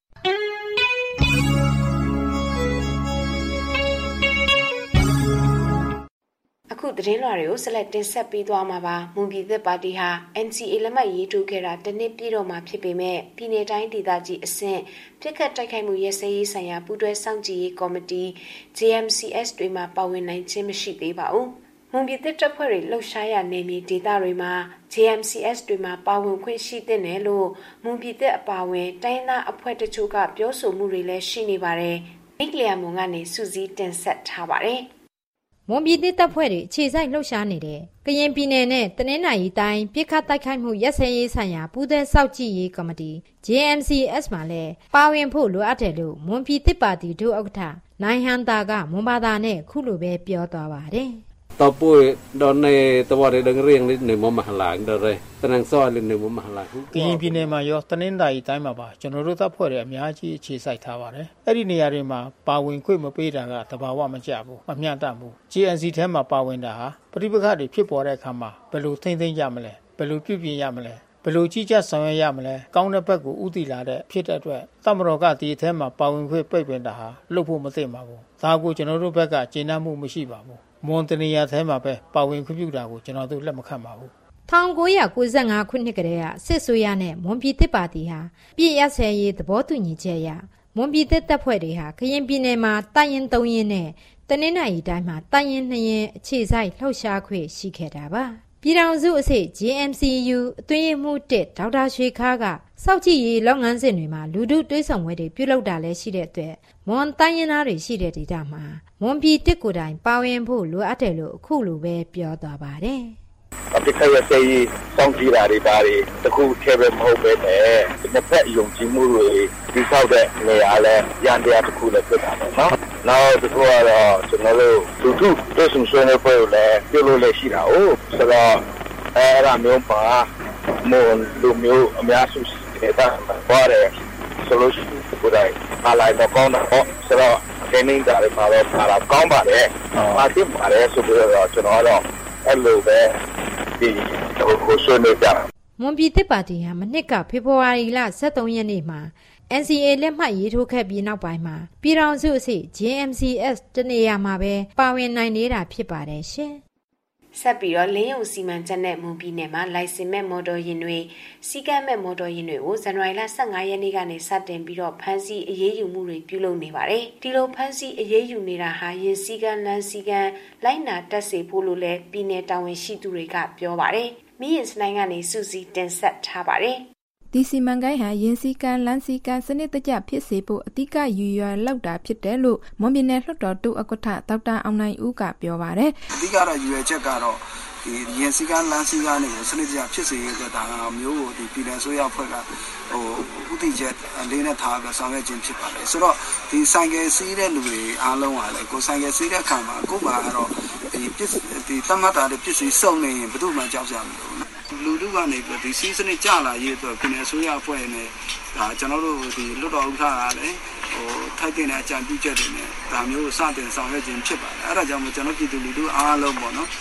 အခုသတင်းလွှာတွေကိုဆက်လက်တင်ဆက်ပေးသွားမှာပါမွန်ပြည်သက်ပါတီဟာ N C A လက်မှတ်ရေးထိုးခဲ့တာတစ်နှစ်ပြည့်တော့မှာဖြစ်ပေမဲ့ပြည်내တိုင်းဒေသကြီးအဆင့်ပြစ်ခတ်တိုက်ခိုက်မှုရဲစဲရေးဆိုင်ရာပူးတွဲစောင့်ကြည့်ရေးကော်မတီ J M C S တွေမှာပါဝင်နိုင်ခြင်းမရှိသေးပါဘူးမွန်ပြည်သက်တပ်ဖွဲ့တွေလှုပ်ရှားရနေမီဒေသတွေမှာ J M C S တွေမှာပါဝင်ခွင့်ရှိတဲ့နယ်လို့မွန်ပြည်သက်အပါအဝင်တိုင်းသားအဖွဲ့တချို့ကပြောဆိုမှုတွေလည်းရှိနေပါတယ်မိကလျာမွန်ကနေစူးစီးတင်ဆက်ထားပါတယ်မွန်ပြည်တပ်ဖွဲ့တွေခြေစိုက်လှုပ်ရှားနေတဲ့ကရင်ပြည်နယ်နဲ့တနင်္သာရီတိုင်းပြစ်ခတ်တိုက်ခိုက်မှုရက်စဲရေးဆိုင်ရာပူးသက်စောင့်ကြည့်ရေးကော်မတီ J M C S မှာလည်းပါဝင်ဖို့လိုအပ်တယ်လို့မွန်ပြည်တပ်ပါတီဒုဥက္ကဋ္ဌနိုင်ဟန်တာကမွန်ဘာသာနဲ့ခုလိုပဲပြောသွားပါတယ်ต่อปุ้ยดอนในตัวเรื่องเรื่องนี้ในมุมมหาลัยเดรตนังซ้อยในมุมมหาลัยကရင်ပြည်နယ်မှာရောတနင်္သာရီတိုင်းမှာပါကျွန်တော်တို့တပ်ဖွဲ့တွေအများကြီးအခြေစိုက်ထားပါတယ်အဲ့ဒီနေရာတွေမှာပါဝင်ခွင့်မပေးတာကတဘာဝမကျဘူးမမျှတဘူး J N C ထဲမှာပါဝင်တာဟာပဋိပက္ခတွေဖြစ်ပေါ်တဲ့အခါမှာဘယ်လိုထိမ့်သိမ်းရမလဲဘယ်လိုပြုပြင်ရမလဲဘယ်လိုကြီးကြပ်ဆောင်ရွက်ရမလဲကောင်းတဲ့ဘက်ကိုဥတည်လာတဲ့ဖြစ်တဲ့အတွက်တပ်မတော်ကဒီအထဲမှာပါဝင်ခွင့်ပိတ်ပင်တာဟာလုပ်ဖို့မသင့်ပါဘူးဒါကိုကျွန်တော်တို့ဘက်ကကျေနပ်မှုမရှိပါဘူးမွန်တနီယာထဲမှာပဲပါဝင်ခွင့်ပြုတာကိုကျွန်တော်တို့လက်မခံပါဘူး၁၉၉၅ခုနှစ်ကတည်းကစစ်ဆိုရနဲ့မွန်ပြည်သစ်ပါတီဟာပြည်ရဆဲရေးသဘောတူညီချက်အရမွန်ပြည်သစ်တပ်ဖွဲ့တွေဟာကရင်ပြည်နယ်မှာတိုက်ရင်၃ရင်နဲ့တနင်္သာရီတိုင်းမှာတိုက်ရင်၂ရင်အခြေစိုက်လှုပ်ရှားခွင့်ရှိခဲ့တာပါပြည်ထောင်စုအစိ J M C U အတွင်းရေးမှူးတစ်ဒေါက်တာရွှေခါးကစောက်ကြည့်ရေးလုပ်ငန်းစဉ်တွေမှာလူထုတွေးဆောင်ပွဲတွေပြုလုပ်တာလည်းရှိတဲ့အတွက်မွန်တိုင်းရင်းသားတွေရှိတဲ့ဒေသမှာမွန်ပြည်တစ်ကိုယ်တိုင်ပါဝင်ဖို့လိုအပ်တယ်လို့အခုလိုပဲပြောသွားပါတယ်အပိခရစေးစောင့်ကြည့်တာတွေဒါတွေတခုထဲပဲမဟုတ်ပဲနဲ့တစ်ဖက်ယုံကြည်မှုတွေဒီဆောက်တဲ့နေရာလဲရန်တရားတစ်ခုလည်းဖြစ်တာပေါ့နော်နောက်တစ်ခုကတော့ကျွန်တော်တို့လူထုတွေးဆောင်ဆွေးနွေးပွဲကိုလည်းပြုလုပ်လည်းရှိတာ哦ဆိုတော့အဲ့ဒါမျိုးပါမွန်လူမျိုးအများစုနေတာပါတယ်ဆိုလို့ရှိရင်ကိုယ်တိုင်အားလိုက်တော့ကောင်းတာပေါ့ဆိုတော့ဒီနေ့ဒါလည်းပါတော့ပါတော့ကောင်းပါတယ်ပါတိပါတယ်ဆိုတော့ကျွန်တော်တော့အဲ့လိုပဲဒီကိုဆွေးနွေးကြမွန်ပြည်သစ်ပါတီဟာမနှစ်ကဖေဖော်ဝါရီလ၁၃ရက်နေ့မှာ N C A လက်မှတ်ရေးထိုးခဲ့ပြီးနောက်ပိုင်းမှာပြည်ထောင်စုအဆင့် J M C S တနေရာမှာပဲပါဝင်နိုင်နေတာဖြစ်ပါတယ်ရှင်ဆက်ပြီးတော့လင်းယုံစီမံချက်နဲ့မွန်ပြည်နယ်မှာလိုင်စင်မဲ့မော်တော်ယာဉ်တွေစီကံမဲ့မော်တော်ယာဉ်တွေကိုဇန်နဝါရီလ၁၅ရက်နေ့ကနေစတင်ပြီးတော့ဖမ်းဆီးအရေးယူမှုတွေပြုလုပ်နေပါတယ်။ဒီလိုဖမ်းဆီးအရေးယူနေတာဟာယာဉ်စီကံလမ်းစီကံလိုက်နာတက်စေဖို့လို့လည်းပြည်내တာဝန်ရှိသူတွေကပြောပါတယ်။မိရင်စနိုင်ကနေစူစီတင်ဆက်ထားပါတယ်။ဒီစီမံကိန်းဟာယင်းစီကံလမ်းစီကံစနစ်တကျဖြစ်စေဖို့အဓိကရည်ရွယ်လောက်တာဖြစ်တယ်လို့မွန်ပြည်နယ်လွှတ်တော်တူဥက္ကဋ္ဌဒေါက်တာအောင်နိုင်ဦးကပြောပါတယ်။အဓိကတော့ရည်ရွယ်ချက်ကတော့ဒီယင်းစီကံလမ်းစီကံတွေကိုစနစ်တကျဖြစ်စေရတဲ့ဒါမျိုးကိုဒီပြည်နယ်ဆိုရဖွဲ့ကဟိုဥတီချက်လေးနဲ့ထားပြီးဆောင်ရွက်ခြင်းဖြစ်ပါတယ်။ဆိုတော့ဒီဆိုင်ကယ်စီးတဲ့လူတွေအားလုံးကလည်းကိုဆိုင်ကယ်စီးတဲ့အခါမှာကိုယ်မှာကတော့ဒီပစ္စဒီသတ်မှတ်တာတဲ့ပစ္စည်းစုံနေရင်ဘယ်သူမှကြောက်ကြမလို့လူလူကနေပြီးဒီစီးစနစ်ကြလာရေးအတွက်ပြည်နယ်ဆိုရအဖွဲ့နဲ့ဒါကျွန်တော်တို့ဒီလွတ်တော်ဥက္ကဋ္ဌကလည်းဟိုထိုက်တဲ့အကြံပြုချက်တွေနဲ့ဒါမျိုးစတင်ဆောင်ရွက်ခြင်းဖြစ်ပါတယ်အဲ့ဒါကြောင့်မို့ကျွန်တော်ပြည်သူလူထုအားလုံးပေါ့နော်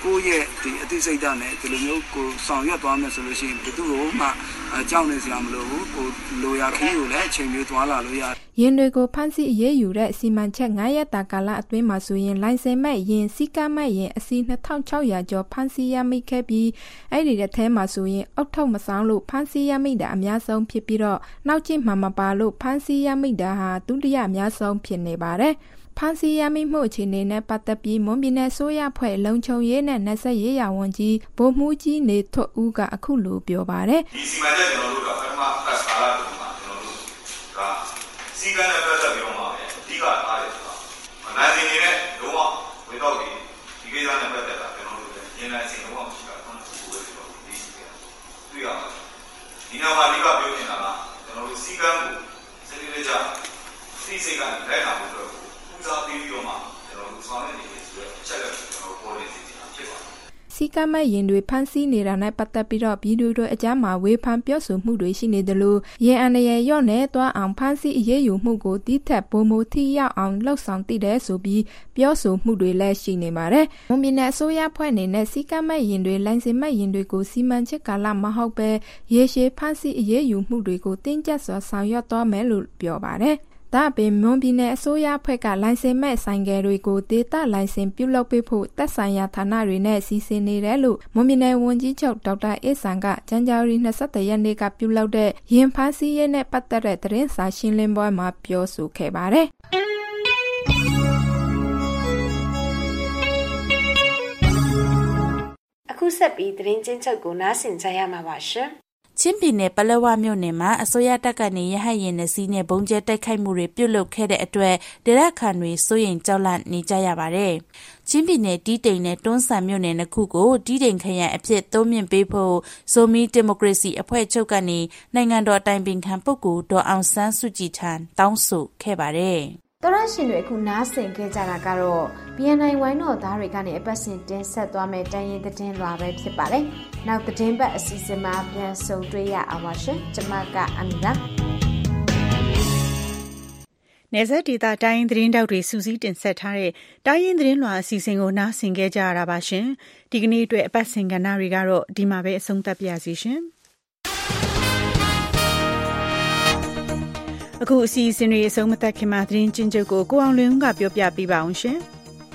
ကိုယ့်ရဲ့ဒီအသိစိတ်ဓာတ်နဲ့ဒီလိုမျိုးကိုဆောင်ရွက်သွားမယ်ဆိုလို့ရှိရင်ဘယ်သူ့ကိုမှအကြောင်းနေစရာမလိုဘူးကိုလိုရာခီးကိုလည်းအချိန်မျိုးသွားလာလို့ရရင်တွေကိုဖမ်းဆီးအရေးယူတဲ့စီမံချက်၅ရက်တာကာလအတွင်းမှာဆိုရင်လိုင်စင်မဲ့ရင်စီကမဲ့ရင်အစီနှစ်ထောင်ခြောက်ရာကျော်ဖမ်းဆီးရမိခဲ့ပြီးအဲ့ဒီတဲ့ထဲမှာဆိုရင်အောက်ထုတ်မဆောင်လို့ဖမ်းဆီးရမိတာအများဆုံးဖြစ်ပြီးတော့နောက်ကျမှမပါလို့ဖမ်းဆီးရမိတာဟာဒုတိယအများဆုံးဖြစ်နေပါတယ်ဖမ်းဆီးရမိမှုအခြေအနေနဲ့ပတ်သက်ပြီးမွန်ပြည်နယ်ဆိုရဖွဲ့လုံခြုံရေးနဲ့နယ်စပ်ရေးရာဝန်ကြီးဗိုလ်မှူးကြီးနေထွတ်ဦးကအခုလိုပြောပါတယ်ဒီစီမံချက်ကျွန်တော်တို့ကပထမပတ်စာလာတူမှာကျွန်တော်တို့ကစီကံနဲ့ပတ်သက်ပြီးတော့မှာပဲအဓိကအားရဆိုတာမနာစင်နေနဲ့လုံးဝဝေတော့ဒီဒီကိစ္စနဲ့ပတ်သက်တာကျွန်တော်တို့လည်းရင်းနှီးစင်လုံးဝမရှိတာခုနကပြောခဲ့တော့ဒီစီကံတွေ့ရပါတယ်ဒီနောက်မှာအဓိကပြောနေတာကကျွန်တော်တို့စီကံကိုစနစ်တကျစီစိတ်ကနေလိုက်လာဖို့အတွက်ဦးစားပေးပြီးတော့မှကျွန်တော်တို့ဆောင်ရွက်နေတယ်ဆိုတော့အချက်လက်ကျွန်တော်ပေါ်နေစီတာဖြစ်ပါတယ်စီကမဲ့ရင်တွေဖမ်းဆီးနေတာနဲ့ပတ်သက်ပြီးတော့ပြည်သူတို့အကြမ်းမှာဝေဖန်ပြောဆိုမှုတွေရှိနေတယ်လို့ရင်အန္တရာယ်ရော့နဲ့တွားအောင်ဖမ်းဆီးအရေးယူမှုကိုတိထက်ပုံမထိရောက်အောင်လှုပ်ဆောင်တည်တယ်ဆိုပြီးပြောဆိုမှုတွေလည်းရှိနေပါတယ်။မွန်ပြည်နယ်အစိုးရဖွဲ့အနေနဲ့စီကမဲ့ရင်တွေလိုင်စင်မဲ့ရင်တွေကိုစီမံချက်ကာလမဟုတ်ပဲရေရှည်ဖမ်းဆီးအရေးယူမှုတွေကိုတင်းကျပ်စွာဆောင်ရွက်သွားမယ်လို့ပြောပါတယ်။ဒါအပြင်မွန်ပြည်နယ်အစိုးရဖွဲ့ကလိုင်စင်မဲ့ဆိုင်ကယ်တွေကိုဒေသလိုင်စင်ပြုလုပ်ပေးဖို့သက်ဆိုင်ရာဌာနတွေနဲ့စီစဉ်နေတယ်လို့မွန်ပြည်နယ်ဝန်ကြီးချုပ်ဒေါက်တာအေးဆန်ကဇန်နဝါရီ၂၁ရက်နေ့ကပြုလုပ်တဲ့ရင်ဖမ်းဆီးရေးနဲ့ပတ်သက်တဲ့သတင်းစာရှင်းလင်းပွဲမှာပြောဆိုခဲ့ပါတယ်။အခုဆက်ပြီးသတင်းချင်းချုပ်ကိုနားဆင်ကြရမှာပါရှင်။ချင်းပြည်နယ်ပလက်ဝမြို့နယ်မှာအစိုးရတပ်ကနေရဟတ်ရင်နဲ့စီးနဲ့ဘုံကျဲတိုက်ခိုက်မှုတွေပြုလုပ်ခဲ့တဲ့အတွက်ဒေသခံတွေစိုးရိမ်ကြောက်လန့်နေကြရပါတယ်။ချင်းပြည်နယ်တီးတိန်နဲ့တွန်းဆန်မြို့နယ်နှစ်ခုကိုတီးတိန်ခရိုင်အဖြစ်သုံးမြင့်ပေးဖို့ဇိုမီဒီမိုကရေစီအဖွဲ့ချုပ်ကနေနိုင်ငံတော်အတိုင်ပင်ခံပုဂ္ဂိုလ်ဒေါ်အောင်ဆန်းစုကြည်ထံတောင်းဆိုခဲ့ပါတယ်။တော်ရရှင်တွေအခုနားဆင်ခဲ့ကြတာကတော့ ဘီ အန် အိုင် ဝိုင်းတော်သားတွေကနေအပတ်စဉ်တင်ဆက်သွားမယ့်တိုင်းရင်းသတင်းလွှာပဲဖြစ်ပါတယ်။နောက်သတင်းပတ်အစီအစဉ်မှာပြန်ဆုံတွေ့ရအောင်ပါရှင်။ကျွန်မကအမီပါ။နယ်စပ်ဒေသတိုင်းရင်းသတင်းတောက်တွေစူးစီးတင်ဆက်ထားတဲ့တိုင်းရင်းသတင်းလွှာအစီအစဉ်ကိုနားဆင်ခဲ့ကြရတာပါရှင်။ဒီကနေ့အတွက်အပတ်စဉ်ကဏ္ဍတွေကတော့ဒီမှာပဲအဆုံးသတ်ပါစီရှင်။အခုအစီအစဉ်တွေအဆုံးမသတ်ခင်မှာသတင်းချင်းချုပ်ကိုကိုအောင်လွင်ကပြောပြပေးပါအောင်ရှင်။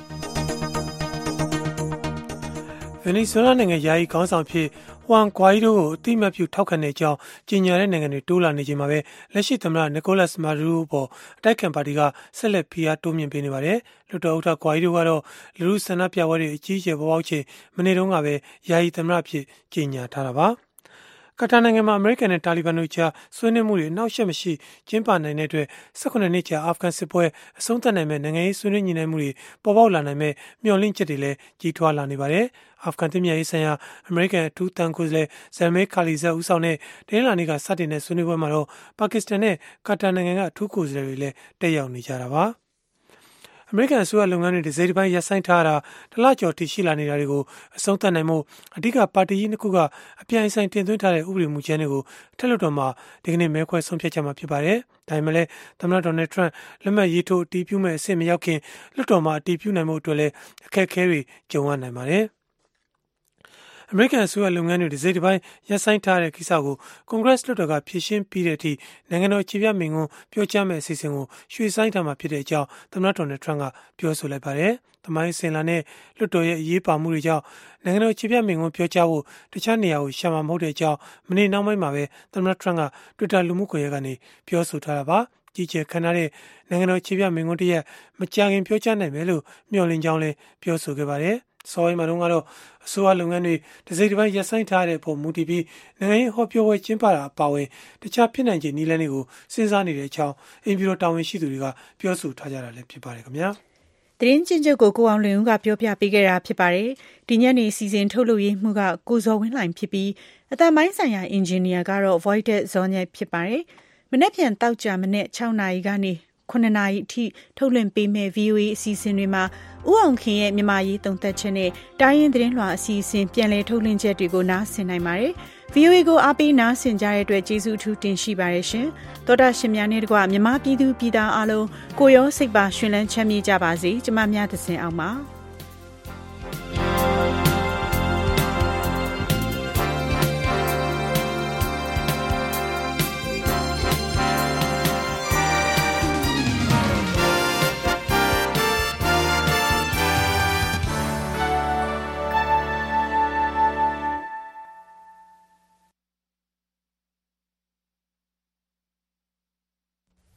ဗင်နီဇွဲလားနိုင်ငံယာယီခေါင်းဆောင်ဖြစ်ဟွမ်ဂွိုင်ဒိုကိုအတိမတ်ပြုထောက်ခံတဲ့အကြောင်းကြေညာတဲ့နိုင်ငံတွေတိုးလာနေချိန်မှာပဲလက်ရှိသမ္မတနီကိုလတ်မာဒူရိုပေါ်အတိုက်ခံပါတီကဆက်လက်ဖိအားတိုးမြင့်ပေးနေပါတယ်။လွှတ်တော်ဥက္ကဋ္ဌဂွိုင်ဒိုကတော့လူထုဆန္ဒပြပွဲတွေအကြီးအကျယ်ပေါ်ပေါက်ချိန်မနေ့တုန်းကပဲယာယီသမ္မတဖြစ်ကြေညာထားတာပါ။ကာတာနိုင်ငံမှာအမေရိကန်နဲ့တာလီဘန်တို့ကြားဆွေးနွေးမှုတွေနောက်ဆက်မရှိကျင်းပနိုင်တဲ့အတွက်၁၈နှစ်ကြာအာဖဂန်စစ်ပွဲအဆုံးသတ်နိုင်မဲ့နိုင်ငံရေးဆွေးနွေးညှိနှိုင်းမှုတွေပေါ်ပေါက်လာနိုင်မဲ့မျှော်လင့်ချက်တွေလည်းကြီးထွားလာနေပါတယ်။အာဖဂန်တည်မြဲရေးဆိုင်ရာအမေရိကန်အထူးတန်ကိုယ်စားလှယ်ဇယ်မေခါလီဇက်ဦးဆောင်တဲ့ဒင်းလာနေကစတင်တဲ့ဆွေးနွေးပွဲမှာတော့ပါကစ္စတန်နဲ့ကာတာနိုင်ငံကအထူးကိုယ်စားလှယ်တွေလည်းတက်ရောက်နေကြတာပါ။အမေရိကန်အစိုးရလုပ်ငန်းတွေတစ်စိတ်တစ်ပိုင်းရပ်ဆိုင်းထားတာတလကျော်ထိရှိလာနေတာတွေကိုအဆုံးသတ်နိုင်မှုအဓိကပါတီကြီးနှစ်ခုကအပြိုင်ဆိုင်တင်သွင်းထားတဲ့ဥပဒေမူကြမ်းတွေကိုထက်လွှတ်တော်မှာဒီကနေ့မဲခွဲဆုံးဖြတ်ကြမှာဖြစ်ပါတယ်။ဒါပေမဲ့လည်းသမ္မတဒေါ်နယ်ထရန့်လက်မှတ်ရေးထိုးအတည်ပြုမဲ့အဆင့်မရောက်ခင်လွှတ်တော်မှာအတည်ပြုနိုင်မှုအတွက်လည်းအခက်အခဲတွေကြုံရနိုင်ပါတယ်။အမေရိကန်အစိုးရလုပ်ငန်းတွေတစ်စိတ်တစ်ပိုင်းရပ်ဆိုင်းထားတဲ့ကိစ္စကိုကွန်ဂရက်လွှတ်တော်ကဖြေရှင်းပြီးတဲ့အထိနိုင်ငံတော်အခြေပြမိန့်ခွန်းပြောကြားမယ့်အစီအစဉ်ကိုရွှေ့ဆိုင်းထားမှာဖြစ်တဲ့အကြောင်းသမ္မတဒေါ်နယ်ထရန့်ကပြောဆိုလိုက်ပါတယ်။သမိုင်းစင်လာနဲ့လွှတ်တော်ရဲ့အရေးပါမှုတွေကြောင့်နိုင်ငံတော်အခြေပြမိန့်ခွန်းပြောကြားဖို့တခြားနေရာကိုရှာမှာမဟုတ်တဲ့အကြောင်းမနေ့နောက်ပိုင်းမှာပဲသမ္မတထရန့်က Twitter လူမှုကွန်ရက်ကနေပြောဆိုထားတာပါ။ကြီးကျယ်ခမ်းနားတဲ့နိုင်ငံတော်အခြေပြမိန့်ခွန်းတစ်ရပ်မကြာခင်ပြောကြားနိုင်မယ်လို့မျှော်လင့်ကြောင်းလည်းပြောဆိုခဲ့ပါတယ်။စော်အိမ်မှာတော့ကတော့အစိုးရလုပ်ငန်းတွေတစ်စိတ်တစ်ပိုင်းရပ်ဆိုင်းထားတဲ့ပုံမူတည်ပြီးနိုင်ငံရေးဟောပြောပွဲကျင်းပတာအပါအဝင်တခြားဖြစ်နိုင်ခြေနည်းလမ်းတွေကိုစဉ်းစားနေတဲ့အကြောင်းအင်ပီရိုတာဝန်ရှိသူတွေကပြောဆိုထားကြတာလည်းဖြစ်ပါတယ်ခင်ဗျာ။သတင်းချင်းချုပ်ကိုကိုအောင်လွင်ဦးကပြောပြပေးခဲ့တာဖြစ်ပါတယ်။ဒီညနေစီစဉ်ထုတ်လုပ်ရေးမှုကကိုဇော်ဝင်းလှိုင်ဖြစ်ပြီးအတန်ပိုင်းဆိုင်ရာအင်ဂျင်နီယာကတော့ Voided ဇော်ညက်ဖြစ်ပါတယ်။မနေ့ပြန်တောက်ကြမနေ့၆နာရီကနေခုနှစ်နာရီအထိထုတ်လွှင့်ပေးမယ့် ဗီအိုအေ အစီအစဉ်တွေမှာဦးအောင်ခင်ရဲ့မြန်မာရေးသုံးသပ်ချက်နဲ့တိုင်းရင်းသတင်းလွှာအစီအစဉ်ပြန်လည်ထုတ်လွှင့်ချက်တွေကိုနားဆင်နိုင်ပါတယ်။ ဗီအိုအေ ကိုအားပေးနားဆင်ကြတဲ့အတွက်ကျေးဇူးအထူးတင်ရှိပါတယ်ရှင်။သောတာရှင်များနဲ့တကွမြန်မာပြည်သူပြည်သားအားလုံးကိုရောစိတ်ပါရှင်လန်းချမ်းမြေ့ကြပါစေ။ကျမများသစဉ်အောင်ပါ။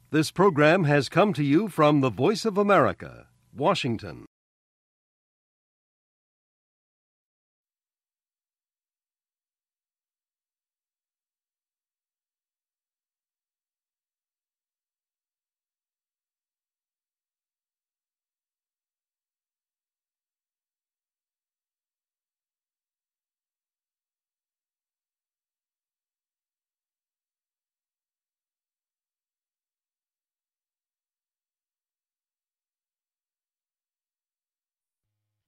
This program has come to you from the Voice of America, Washington.